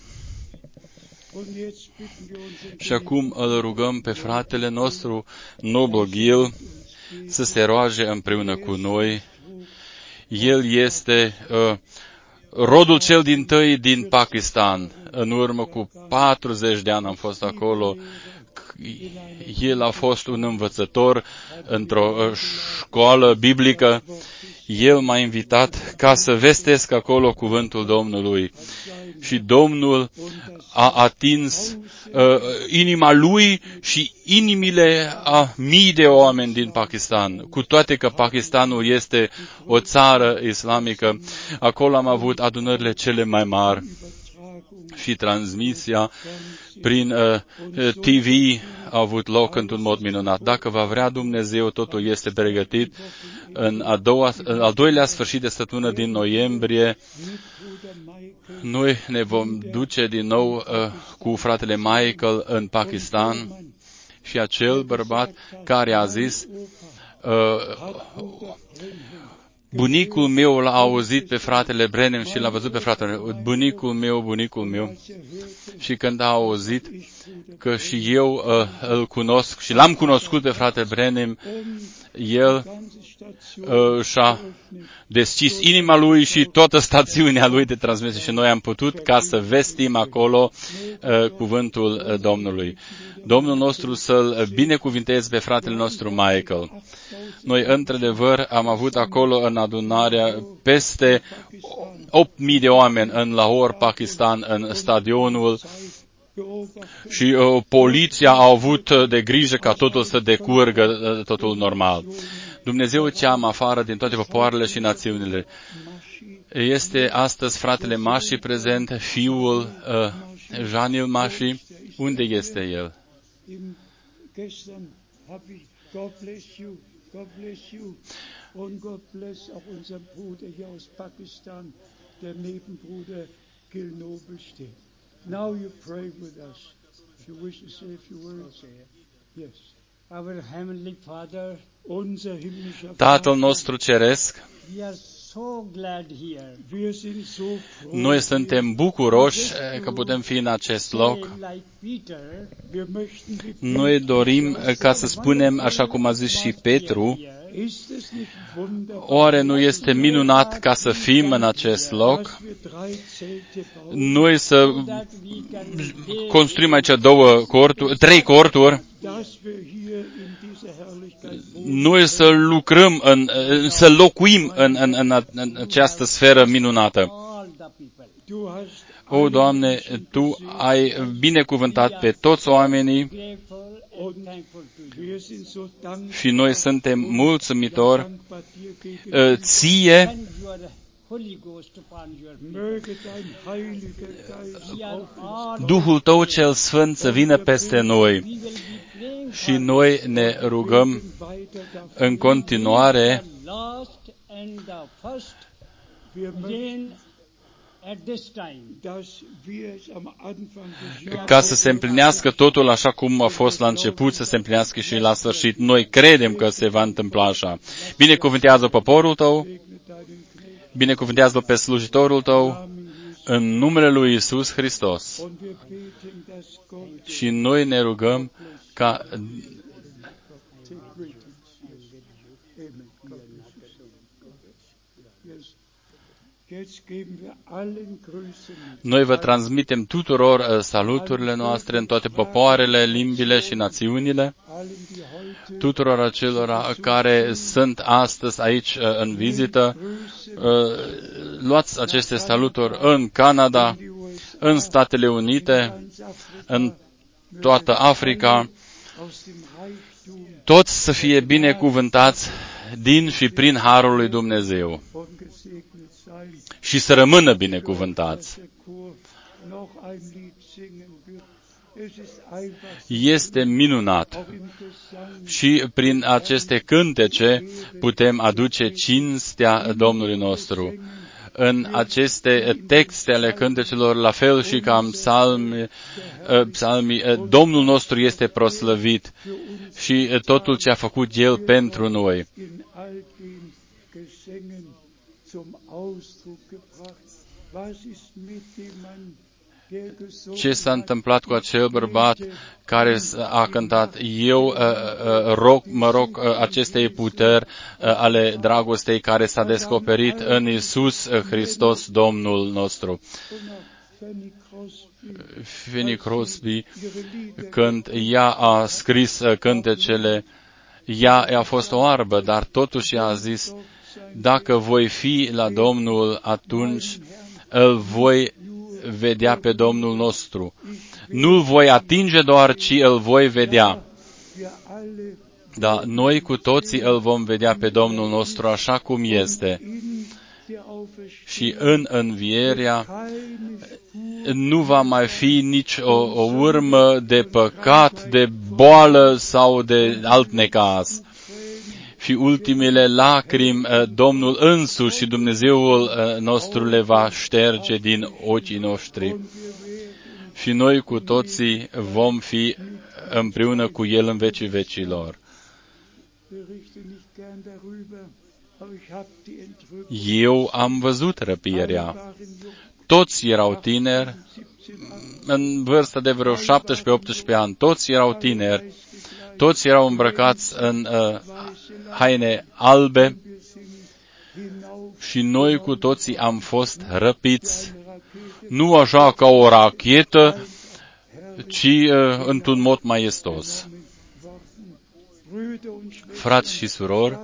Și acum îl rugăm pe fratele nostru Noble Gil să se roage împreună cu noi. El este rodul cel dintâi din Pakistan. În urmă cu 40 de ani am fost acolo. El a fost un învățător într-o școală biblică. El m-a invitat ca să vestesc acolo cuvântul Domnului. Și Domnul a atins inima lui și inimile a mii de oameni din Pakistan. Cu toate că Pakistanul este o țară islamică, acolo am avut adunările cele mai mari și transmisia prin TV a avut loc într-un mod minunat. Dacă va vrea Dumnezeu, totul este pregătit. În al doilea sfârșit de săptămână din noiembrie, noi ne vom duce din nou cu fratele Michael în Pakistan și acel bărbat care a zis, bunicul meu l-a auzit pe fratele Branham și l-a văzut pe fratele bunicul meu. Și când a auzit că și eu îl cunosc și l-am cunoscut pe fratele Branham, el și-a deschis inima lui și toată stațiunea lui de transmisie și noi am putut ca să vestim acolo cuvântul Domnului. Domnul nostru să-l binecuvinteze pe fratele nostru Michael. Noi, într-adevăr, am avut acolo în adunarea peste 8.000 de oameni în Lahore, Pakistan, în stadionul și poliția a avut de grijă ca totul să decurgă totul normal. Dumnezeu ceam afară din toate popoarele și națiunile. Este astăzi fratele Mashi prezent, fiul Janil Mashi. Unde este el? God bless you. Und Gott bless auch unseren Bruder hier aus Pakistan, der neben Bruder Gil Noble steht. Now you pray with us. If you wish to say a few words. Yes. Our Heavenly Father, unser himmlischer Tatăl nostru ceresc, we are so glad here. Noi suntem bucuroși că putem fi în acest loc. Noi dorim ca să spunem, așa cum a zis și Petru, oare nu este minunat ca să fim în acest loc? Noi să construim aici trei corturi, noi să lucrăm, să locuim în această sferă minunată. O, Doamne, Tu ai binecuvântat pe toți oamenii și noi suntem mulțumitori Ție. Duhul Tău cel Sfânt să vină peste noi și noi ne rugăm în continuare ca să se împlinească totul așa cum a fost la început, să se împlinească și la sfârșit. Noi credem că se va întâmpla așa. Binecuvântează poporul Tău, binecuvântează pe slujitorul Tău, în numele lui Iisus Hristos. Și noi ne rugăm ca take greetings. Amen. God bless you. Yes. Jetzt geben wir allen Grüße mit. Noi vă transmitem tuturor saluturile noastre în toate popoarele, limbile și națiunile, tuturor acelora care sunt astăzi aici în vizită. Luați aceste saluturi în Canada, în Statele Unite, în toată Africa. Toți să fie binecuvântați din și prin harul lui Dumnezeu și să rămână binecuvântați. Este minunat și prin aceste cântece putem aduce cinstea Domnului nostru. În aceste texte ale cântecelor, la fel și ca în psalmii, Domnul nostru este proslăvit și totul ce a făcut El pentru noi. Ce s-a întâmplat cu acel bărbat care a cântat, eu mă rog acestei puteri ale dragostei care s-a descoperit în Iisus Hristos, Domnul nostru. Fanny Crosby, când ea a scris cântecele, ea a fost oarbă, dar totuși a zis, dacă voi fi la Domnul, atunci îl voi vedea pe Domnul nostru. Nu-l voi atinge doar, ci îl voi vedea. Dar noi cu toții îl vom vedea pe Domnul nostru așa cum este. Și în învierea nu va mai fi nici o urmă de păcat, de boală sau de alt necaz. Și ultimele lacrimi, Domnul însuși și Dumnezeul nostru le va șterge din ochii noștri. Și noi cu toții vom fi împreună cu El în vecii vecilor. Eu am văzut răpirea. Toți erau tineri, în vârstă de vreo 17-18 ani, toți erau tineri, toți erau îmbrăcați în haine albe și noi cu toții am fost răpiți, nu așa ca o rachetă, ci într-un mod maestos. Frați și surori,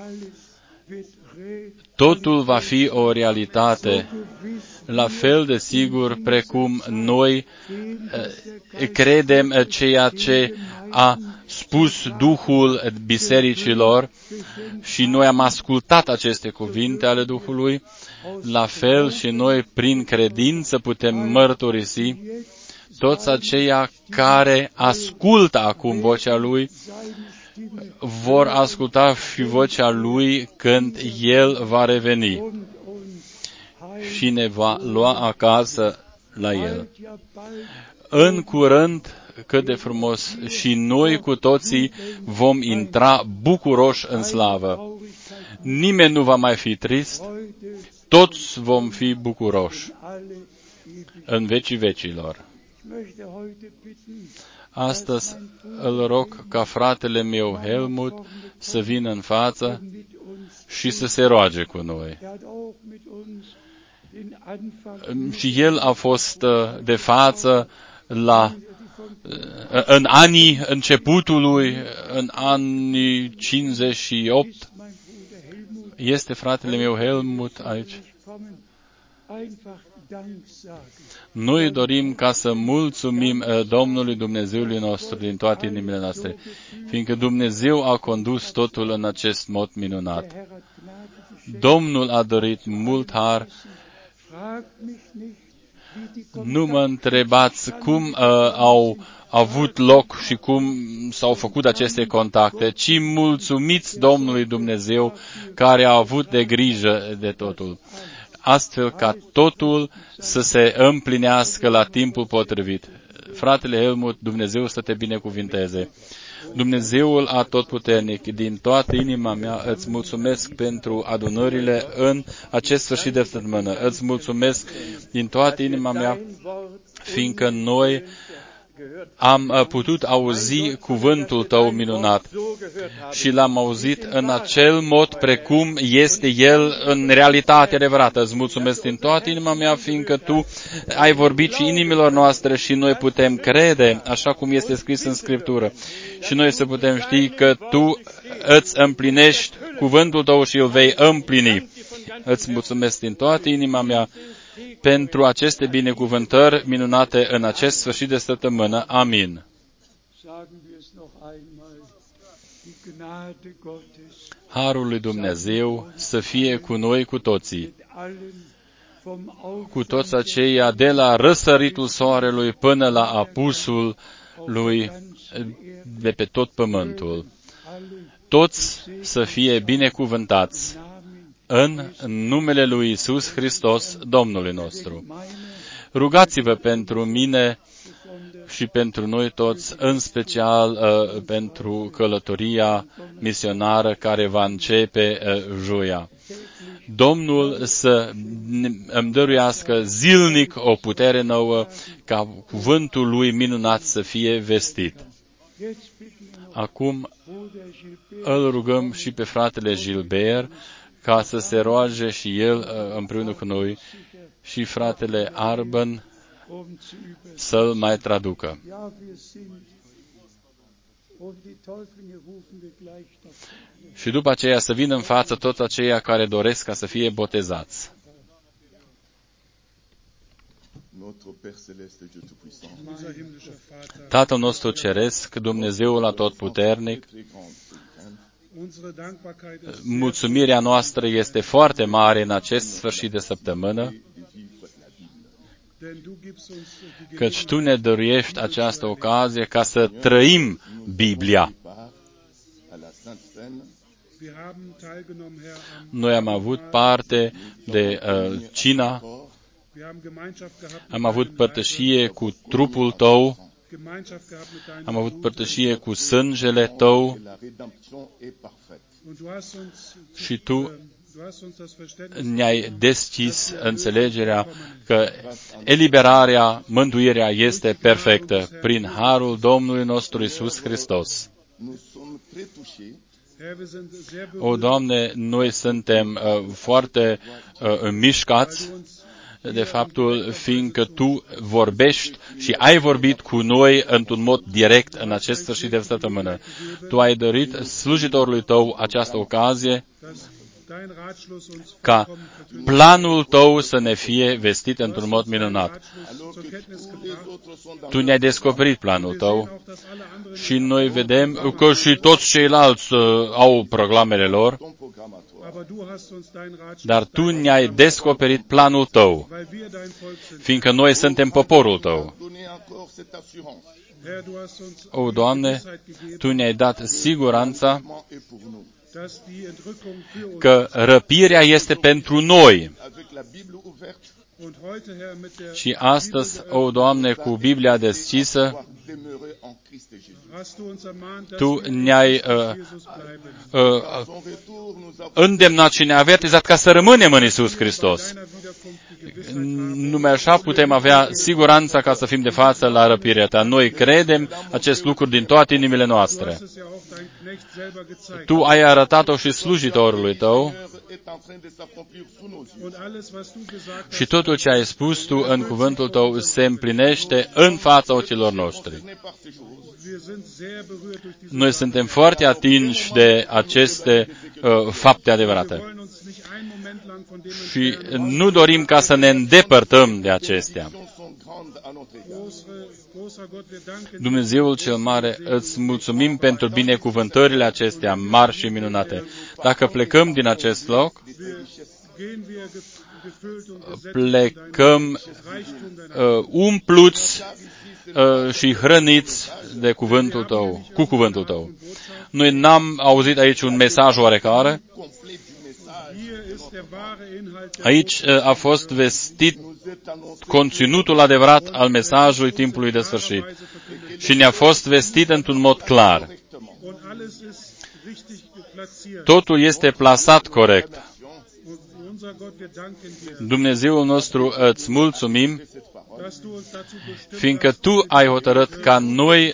totul va fi o realitate, la fel de sigur precum noi credem ceea ce a spus Duhul bisericilor și noi am ascultat aceste cuvinte ale Duhului, la fel și noi prin credință putem mărturisi toți aceia care ascultă acum vocea Lui, vor asculta și vocea Lui când El va reveni și ne va lua acasă la El. În curând, cât de frumos, și noi cu toții vom intra bucuroși în slavă. Nimeni nu va mai fi trist, toți vom fi bucuroși în vecii vecilor. Astăzi îl rog ca fratele meu Helmut să vină în față și să se roage cu noi. Și el a fost de față în anii începutului, în anii 58. Este fratele meu Helmut aici. Noi dorim ca să mulțumim Domnului Dumnezeului nostru din toate inimile noastre, fiindcă Dumnezeu a condus totul în acest mod minunat. Domnul a dorit mult har. Nu mă întrebați cum au avut loc și cum s-au făcut aceste contacte, ci mulțumiți Domnului Dumnezeu care a avut de grijă de totul, astfel ca totul să se împlinească la timpul potrivit. Fratele Helmut, Dumnezeu să te binecuvinteze. Dumnezeul Atotputernic, din toată inima mea îți mulțumesc pentru adunările în acest sfârșit de săptămână. Îți mulțumesc din toată inima mea, fiindcă noi am putut auzi cuvântul Tău minunat și l-am auzit în acel mod precum este el în realitate adevărată. Îți mulțumesc din toată inima mea, fiindcă Tu ai vorbit și inimilor noastre și noi putem crede, așa cum este scris în Scriptură. Și noi să putem ști că Tu îți împlinești cuvântul Tău și îl vei împlini. Îți mulțumesc din toată inima mea pentru aceste binecuvântări minunate în acest sfârșit de săptămână. Amin. Harul lui Dumnezeu să fie cu noi cu toții, cu toți aceia de la răsăritul soarelui până la apusul lui de pe tot pământul. Toți să fie binecuvântați în numele lui Iisus Hristos, Domnului nostru. Rugați-vă pentru mine și pentru noi toți, în special pentru călătoria misionară care va începe joia. Domnul să îmi dăruiască zilnic o putere nouă ca cuvântul lui minunat să fie vestit. Acum îl rugăm și pe fratele Gilbert ca să se roage și el împreună cu noi și fratele Arben să-l mai traducă. Și după aceea să vină în față toți aceia care doresc ca să fie botezați. Tatăl nostru ceresc, Dumnezeul Atotputernic, mulțumirea noastră este foarte mare în acest sfârșit de săptămână, căci Tu ne dăruiești această ocazie ca să trăim Biblia. Noi am avut parte de cina, am avut părtășie cu trupul Tău, am avut părtășie cu sângele Tău și Tu ne-ai deschis înțelegerea că eliberarea, mântuirea este perfectă prin harul Domnului nostru Iisus Hristos. O, Doamne, noi suntem foarte mișcați de faptul, fiindcă Tu vorbești și ai vorbit cu noi într-un mod direct în acest sfârșit de săptămână. Tu ai dăruit slujitorului Tău această ocazie ca planul Tău să ne fie vestit într-un mod minunat. Tu ne-ai descoperit planul Tău și noi vedem că și toți ceilalți au programele lor, dar Tu ne-ai descoperit planul Tău, fiindcă noi suntem poporul Tău. O, Doamne, Tu ne-ai dat siguranța că răpirea este pentru noi. Și astăzi, o, Doamne, cu Biblia deschisă, Tu ne-ai îndemnat și ne-ai avertizat ca să rămânem în Iisus Hristos. Numai așa putem avea siguranța ca să fim de față la răpirea Ta. Noi credem acest lucru din toate inimile noastre. Tu ai arătat-o și slujitorului Tău și totul ce ai spus Tu în cuvântul Tău se împlinește în fața ochilor noștri. Noi suntem foarte atinși de aceste fapte adevărate și nu dorim ca să ne îndepărtăm de acestea. Dumnezeul cel mare, îți mulțumim pentru binecuvântările acestea mari și minunate. Dacă plecăm din acest loc, plecăm umpluți și hrăniți de cuvântul Tău, cu cuvântul Tău. Noi n-am auzit aici un mesaj oarecare. Aici a fost vestit conținutul adevărat al mesajului timpului de sfârșit și ne-a fost vestit într-un mod clar. Totul este plasat corect. Dumnezeul nostru, îți mulțumim fiindcă Tu ai hotărât ca noi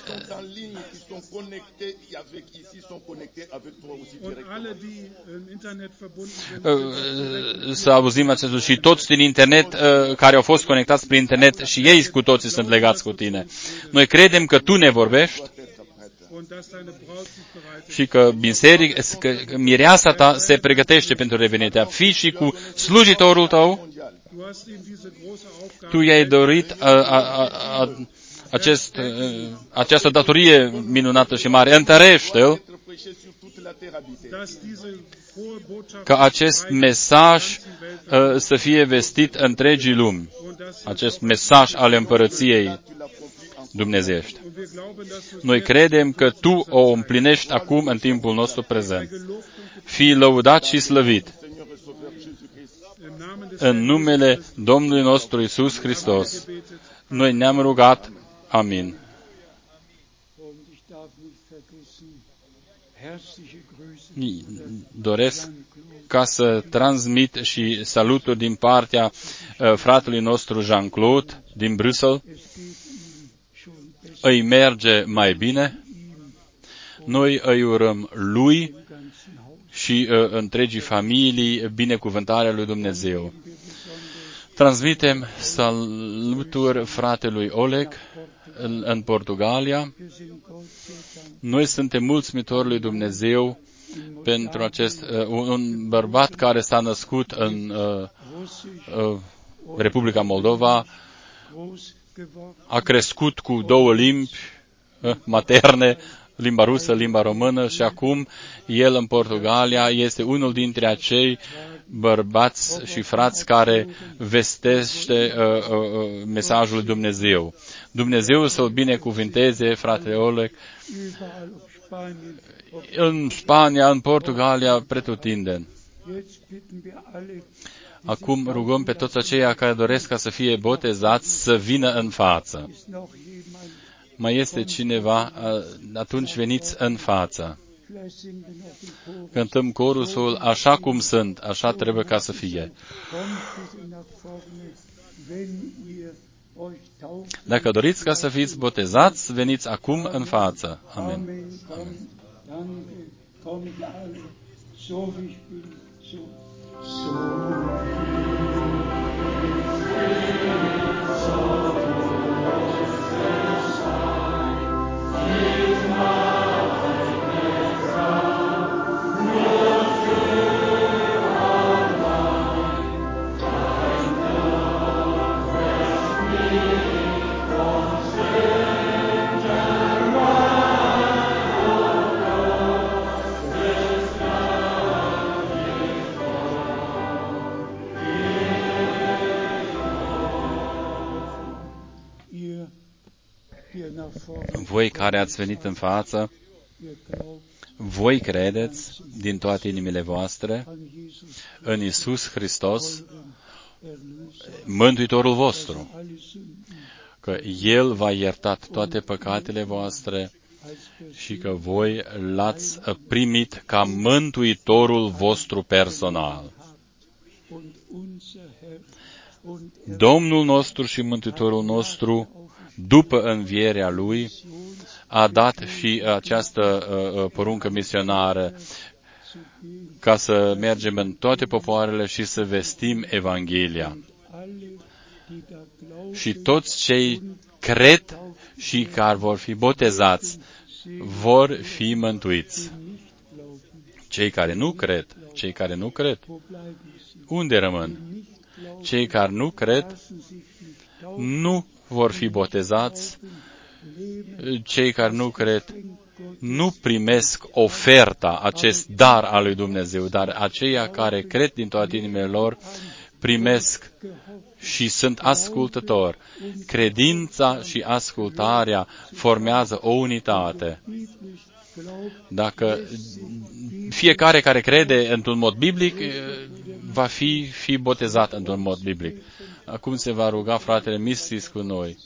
să auzim acest lucru și toți din internet care au fost conectați prin internet și ei cu toții sunt legați cu Tine. Noi credem că Tu ne vorbești și că că mireasa Ta se pregătește pentru revenirea. Fii și cu slujitorul Tău. Tu i-ai dorit această datorie minunată și mare. Întărește-l ca acest mesaj să fie vestit întregii lumi. Acest mesaj al împărăției dumnezeiești. Noi credem că Tu o împlinești acum în timpul nostru prezent. Fii lăudat și slăvit. În numele Domnului nostru Iisus Hristos, noi ne-am rugat. Amin. Doresc ca să transmit și saluturi din partea fratelui nostru Jean-Claude din Bruxelles. Îi merge mai bine. Noi îi urăm lui și întregii familii binecuvântarea lui Dumnezeu. Transmitem saluturi fratelui Oleg în Portugalia. Noi suntem mulțumitori lui Dumnezeu pentru acest un bărbat care s-a născut în Republica Moldova, a crescut cu două limbi materne, limba rusă, limba română și acum el în Portugalia este unul dintre acei bărbați și frați care vestește mesajul lui Dumnezeu. Dumnezeu să-l binecuvinteze, fratele Oleg, în Spania, în Portugalia, pretutindeni. Acum rugăm pe toți aceia care doresc ca să fie botezați să vină în față. Mai este cineva? Atunci veniți în față. Cântăm corusul așa cum sunt, așa trebuie ca să fie. Dacă doriți ca să fiți botezați, veniți acum în față. Amin. Voi care ați venit în față, voi credeți din toate inimile voastre în Iisus Hristos, Mântuitorul vostru, că El v-a iertat toate păcatele voastre și că voi l-ați primit ca Mântuitorul vostru personal. Domnul nostru și Mântuitorul nostru, după învierea Lui, a dat și această poruncă misionară ca să mergem în toate popoarele și să vestim Evanghelia. Și toți cei cred și care vor fi botezați vor fi mântuiți. Cei care nu cred, unde rămân? Cei care nu cred nu vor fi botezați. Cei care nu cred nu primesc oferta, acest dar al lui Dumnezeu, dar aceia care cred din toate inimile lor primesc și sunt ascultători. Credința și ascultarea formează o unitate. Dacă fiecare care crede într-un mod biblic va fi botezat într-un mod biblic. Acum se va ruga fratele Mistis cu noi.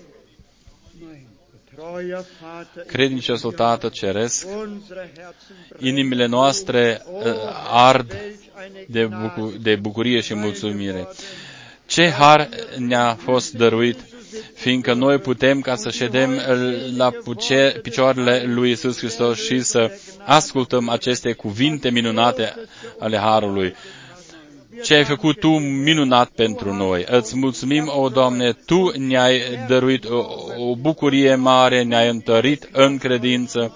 Credinciosul Tată Ceresc, inimile noastre ard de bucurie și mulțumire. Ce har ne-a fost dăruit fiindcă noi putem ca să ședem la picioarele lui Iisus Hristos și să ascultăm aceste cuvinte minunate ale Harului. Ce ai făcut Tu minunat pentru noi. Îți mulțumim, o Doamne, Tu ne-ai dăruit o bucurie mare, ne-ai întărit în credință.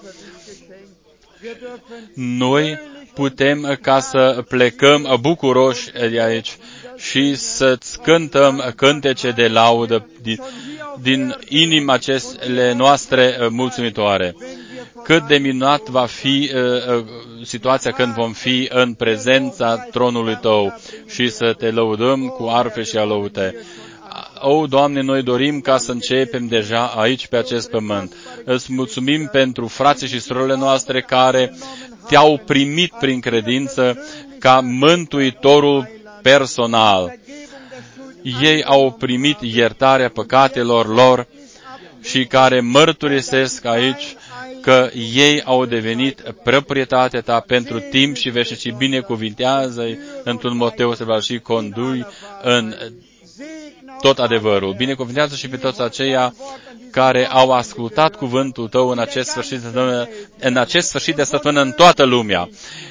Noi putem ca să plecăm bucuroși de aici și să-ți cântăm cântece de laudă din inima acestele noastre mulțumitoare. Cât de minunat va fi situația când vom fi în prezența tronului Tău și să Te lăudăm cu arfe și alăute. O, Doamne, noi dorim ca să începem deja aici pe acest pământ. Îți mulțumim pentru frații și surorile noastre care Te-au primit prin credință ca mântuitorul personal. Ei au primit iertarea păcatelor lor și care mărturisesc aici că ei au devenit proprietatea Ta pentru timp și veșnicie. Binecuvintează-i într-un mod deosebit și condui în tot adevărul. Binecuvintează și pe toți aceia care au ascultat cuvântul Tău în acest sfârșit de săptămână în toată lumea.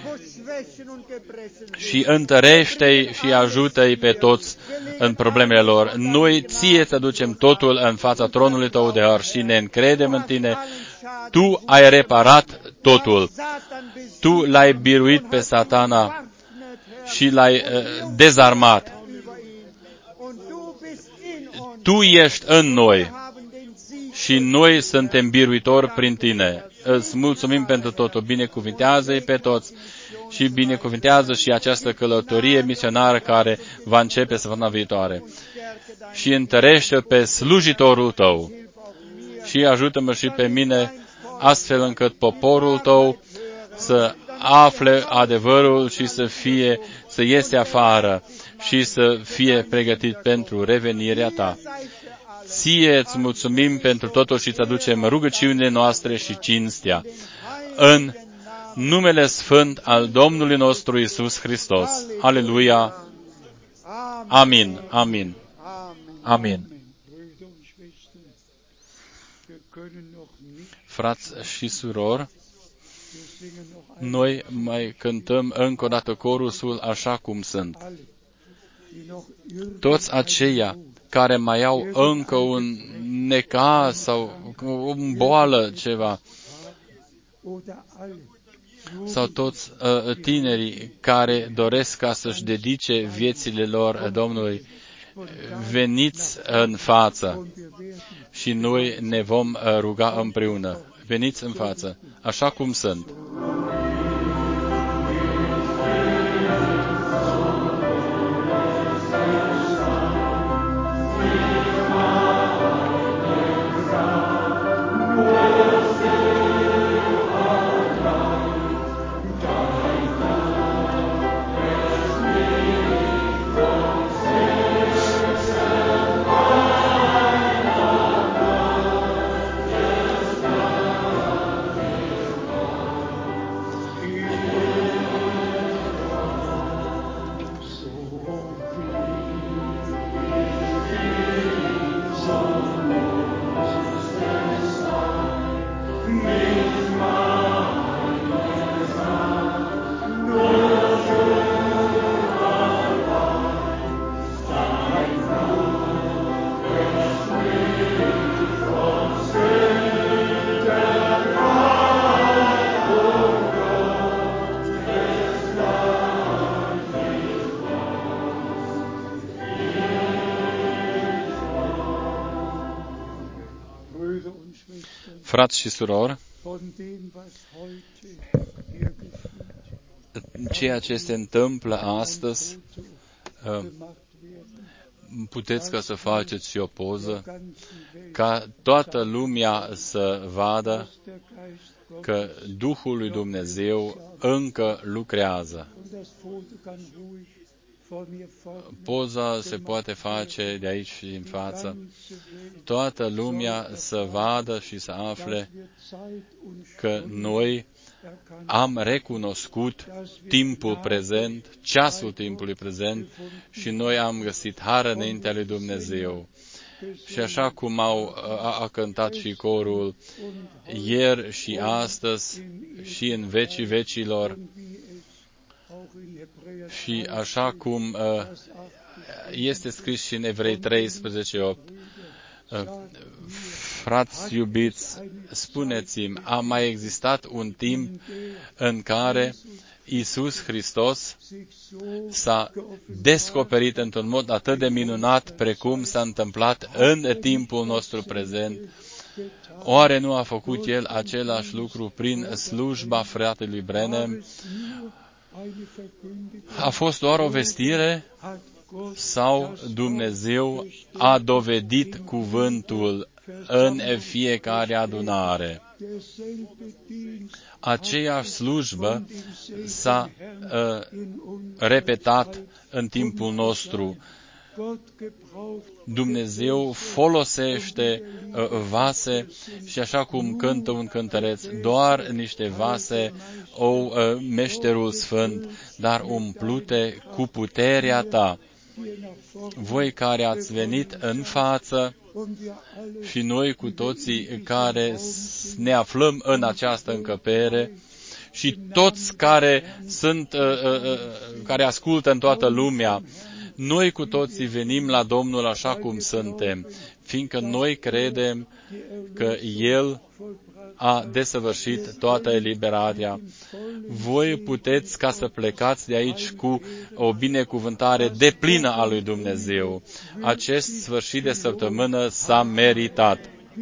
Și întărește-i și ajută-i pe toți în problemele lor. Noi Ție Te ducem totul în fața tronului Tău de har și ne încredem în Tine. Tu ai reparat totul. Tu l-ai biruit pe Satana și l-ai dezarmat. Tu ești în noi și noi suntem biruitori prin Tine. Îți mulțumim pentru totul. Binecuvintează-i pe toți și binecuvintează și această călătorie misionară care va începe săptămâna viitoare. Și întărește pe slujitorul Tău și ajută-mă și pe mine astfel încât poporul Tău să afle adevărul și să iese afară și să fie pregătit pentru revenirea Ta. Ție îți mulțumim pentru totul și îți aducem rugăciunile noastre și cinstea. În numele sfânt al Domnului nostru Iisus Hristos. Aleluia! Amin! Amin! Amin! Frați și surori, noi mai cântăm încă o dată corusul așa cum sunt. Toți aceia care mai au încă un necaz sau o boală, ceva, sau toți tinerii care doresc ca să-și dedice viețile lor Domnului, veniți în față și noi ne vom ruga împreună. Veniți în față, așa cum sunt. Frați și surori, ceea ce se întâmplă astăzi, puteți ca să faceți și o poză, ca toată lumea să vadă că Duhul lui Dumnezeu încă lucrează. Poza se poate face de aici și din față. Toată lumea să vadă și să afle că noi am recunoscut timpul prezent, ceasul timpului prezent și noi am găsit har înaintea lui Dumnezeu. Și așa cum a cântat și corul ieri și astăzi și în vecii vecilor, și așa cum este scris și în Evrei 13:8, frați iubiți, spuneți-mi, a mai existat un timp în care Iisus Hristos s-a descoperit într-un mod atât de minunat precum s-a întâmplat în timpul nostru prezent? Oare nu a făcut El același lucru prin slujba fratelui Branham? A fost doar o vestire sau Dumnezeu a dovedit cuvântul în fiecare adunare? Aceeași slujbă s-a repetat în timpul nostru. Dumnezeu folosește vase și așa cum cântă un cântăreț, doar niște vase, meșterul sfânt, dar umplute cu puterea ta. Voi care ați venit în față și noi cu toții care ne aflăm în această încăpere și toți care care ascultă în toată lumea, noi cu toții venim la Domnul așa cum suntem, fiindcă noi credem că El a desăvârșit toată eliberarea. Voi puteți ca să plecați de aici cu o binecuvântare deplină a lui Dumnezeu. Acest sfârșit de săptămână s-a meritat.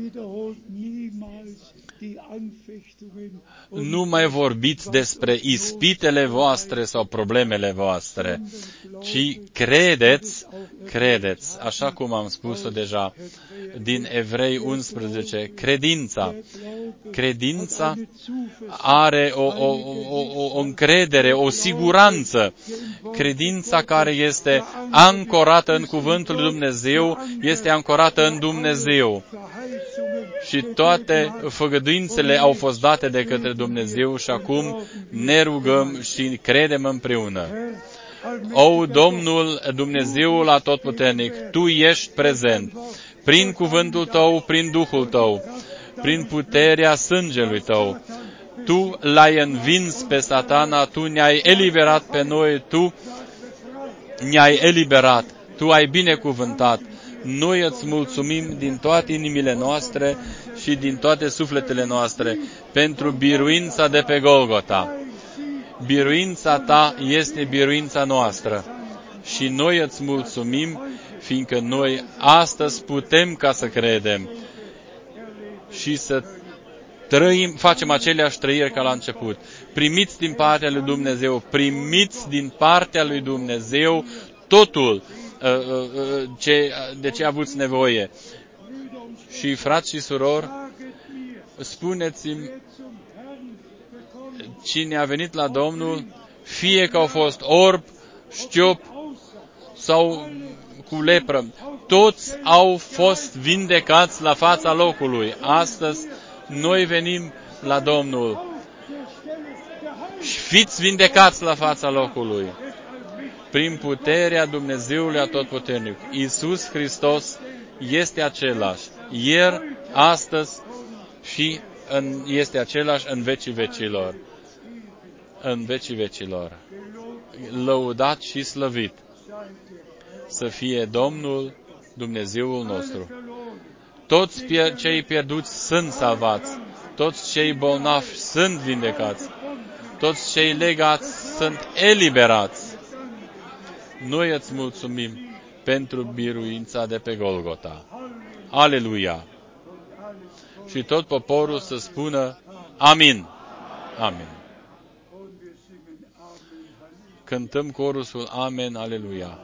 Nu mai vorbiți despre ispitele voastre sau problemele voastre, ci credeți, așa cum am spus-o deja, din Evrei 11, credința are o încredere, o siguranță. Credința care este ancorată în cuvântul lui Dumnezeu, este ancorată în Dumnezeu. Și toate făgăduințele au fost date de către Dumnezeu și acum ne rugăm și credem împreună. O, Domnul Dumnezeul Atotputernic, Tu ești prezent prin cuvântul Tău, prin Duhul Tău, prin puterea sângelui Tău. Tu l-ai învins pe Satana, Tu ne-ai eliberat pe noi, Tu ne-ai eliberat, Tu ai binecuvântat. Noi îți mulțumim din toate inimile noastre și din toate sufletele noastre pentru biruința de pe Golgota. Biruința Ta este biruința noastră și noi îți mulțumim, fiindcă noi astăzi putem ca să credem și să facem aceleași trăiri ca la început. Primiți din partea lui Dumnezeu, primiți din partea lui Dumnezeu totul de ce aveți nevoie. Și frați și surori, spuneți-mi cine a venit la Domnul, fie că au fost orb, șchiop sau cu lepră, toți au fost vindecați la fața locului. Astăzi noi venim la Domnul și fiți vindecați la fața locului. Prin puterea Dumnezeului Atotputernic. Iisus Hristos este același, ieri, astăzi și este același în vecii vecilor. În vecii vecilor. Lăudat și slăvit să fie Domnul Dumnezeul nostru. Toți cei pierduți sunt salvați, toți cei bolnavi sunt vindecați, toți cei legați sunt eliberați. Noi îți mulțumim pentru biruința de pe Golgota. Aleluia! Și tot poporul să spună Amin. Amin. Cântăm corusul Amen, Aleluia.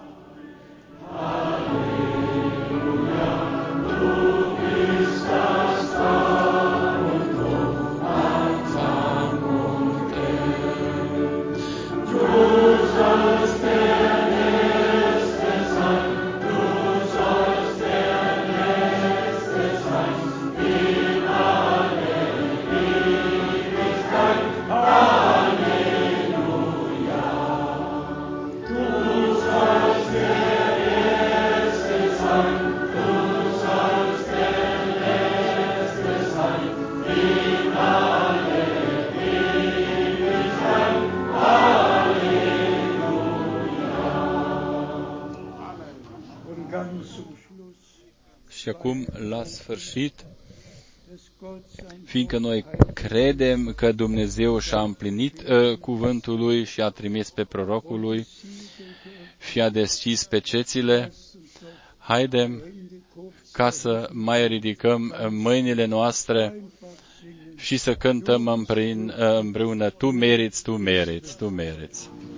Și acum, la sfârșit, fiindcă noi credem că Dumnezeu și-a împlinit cuvântul Lui și a trimis pe prorocul Lui și a deschis pecețile, haidem ca să mai ridicăm mâinile noastre și să cântăm împreună, Tu meriți, Tu meriți, Tu meriți.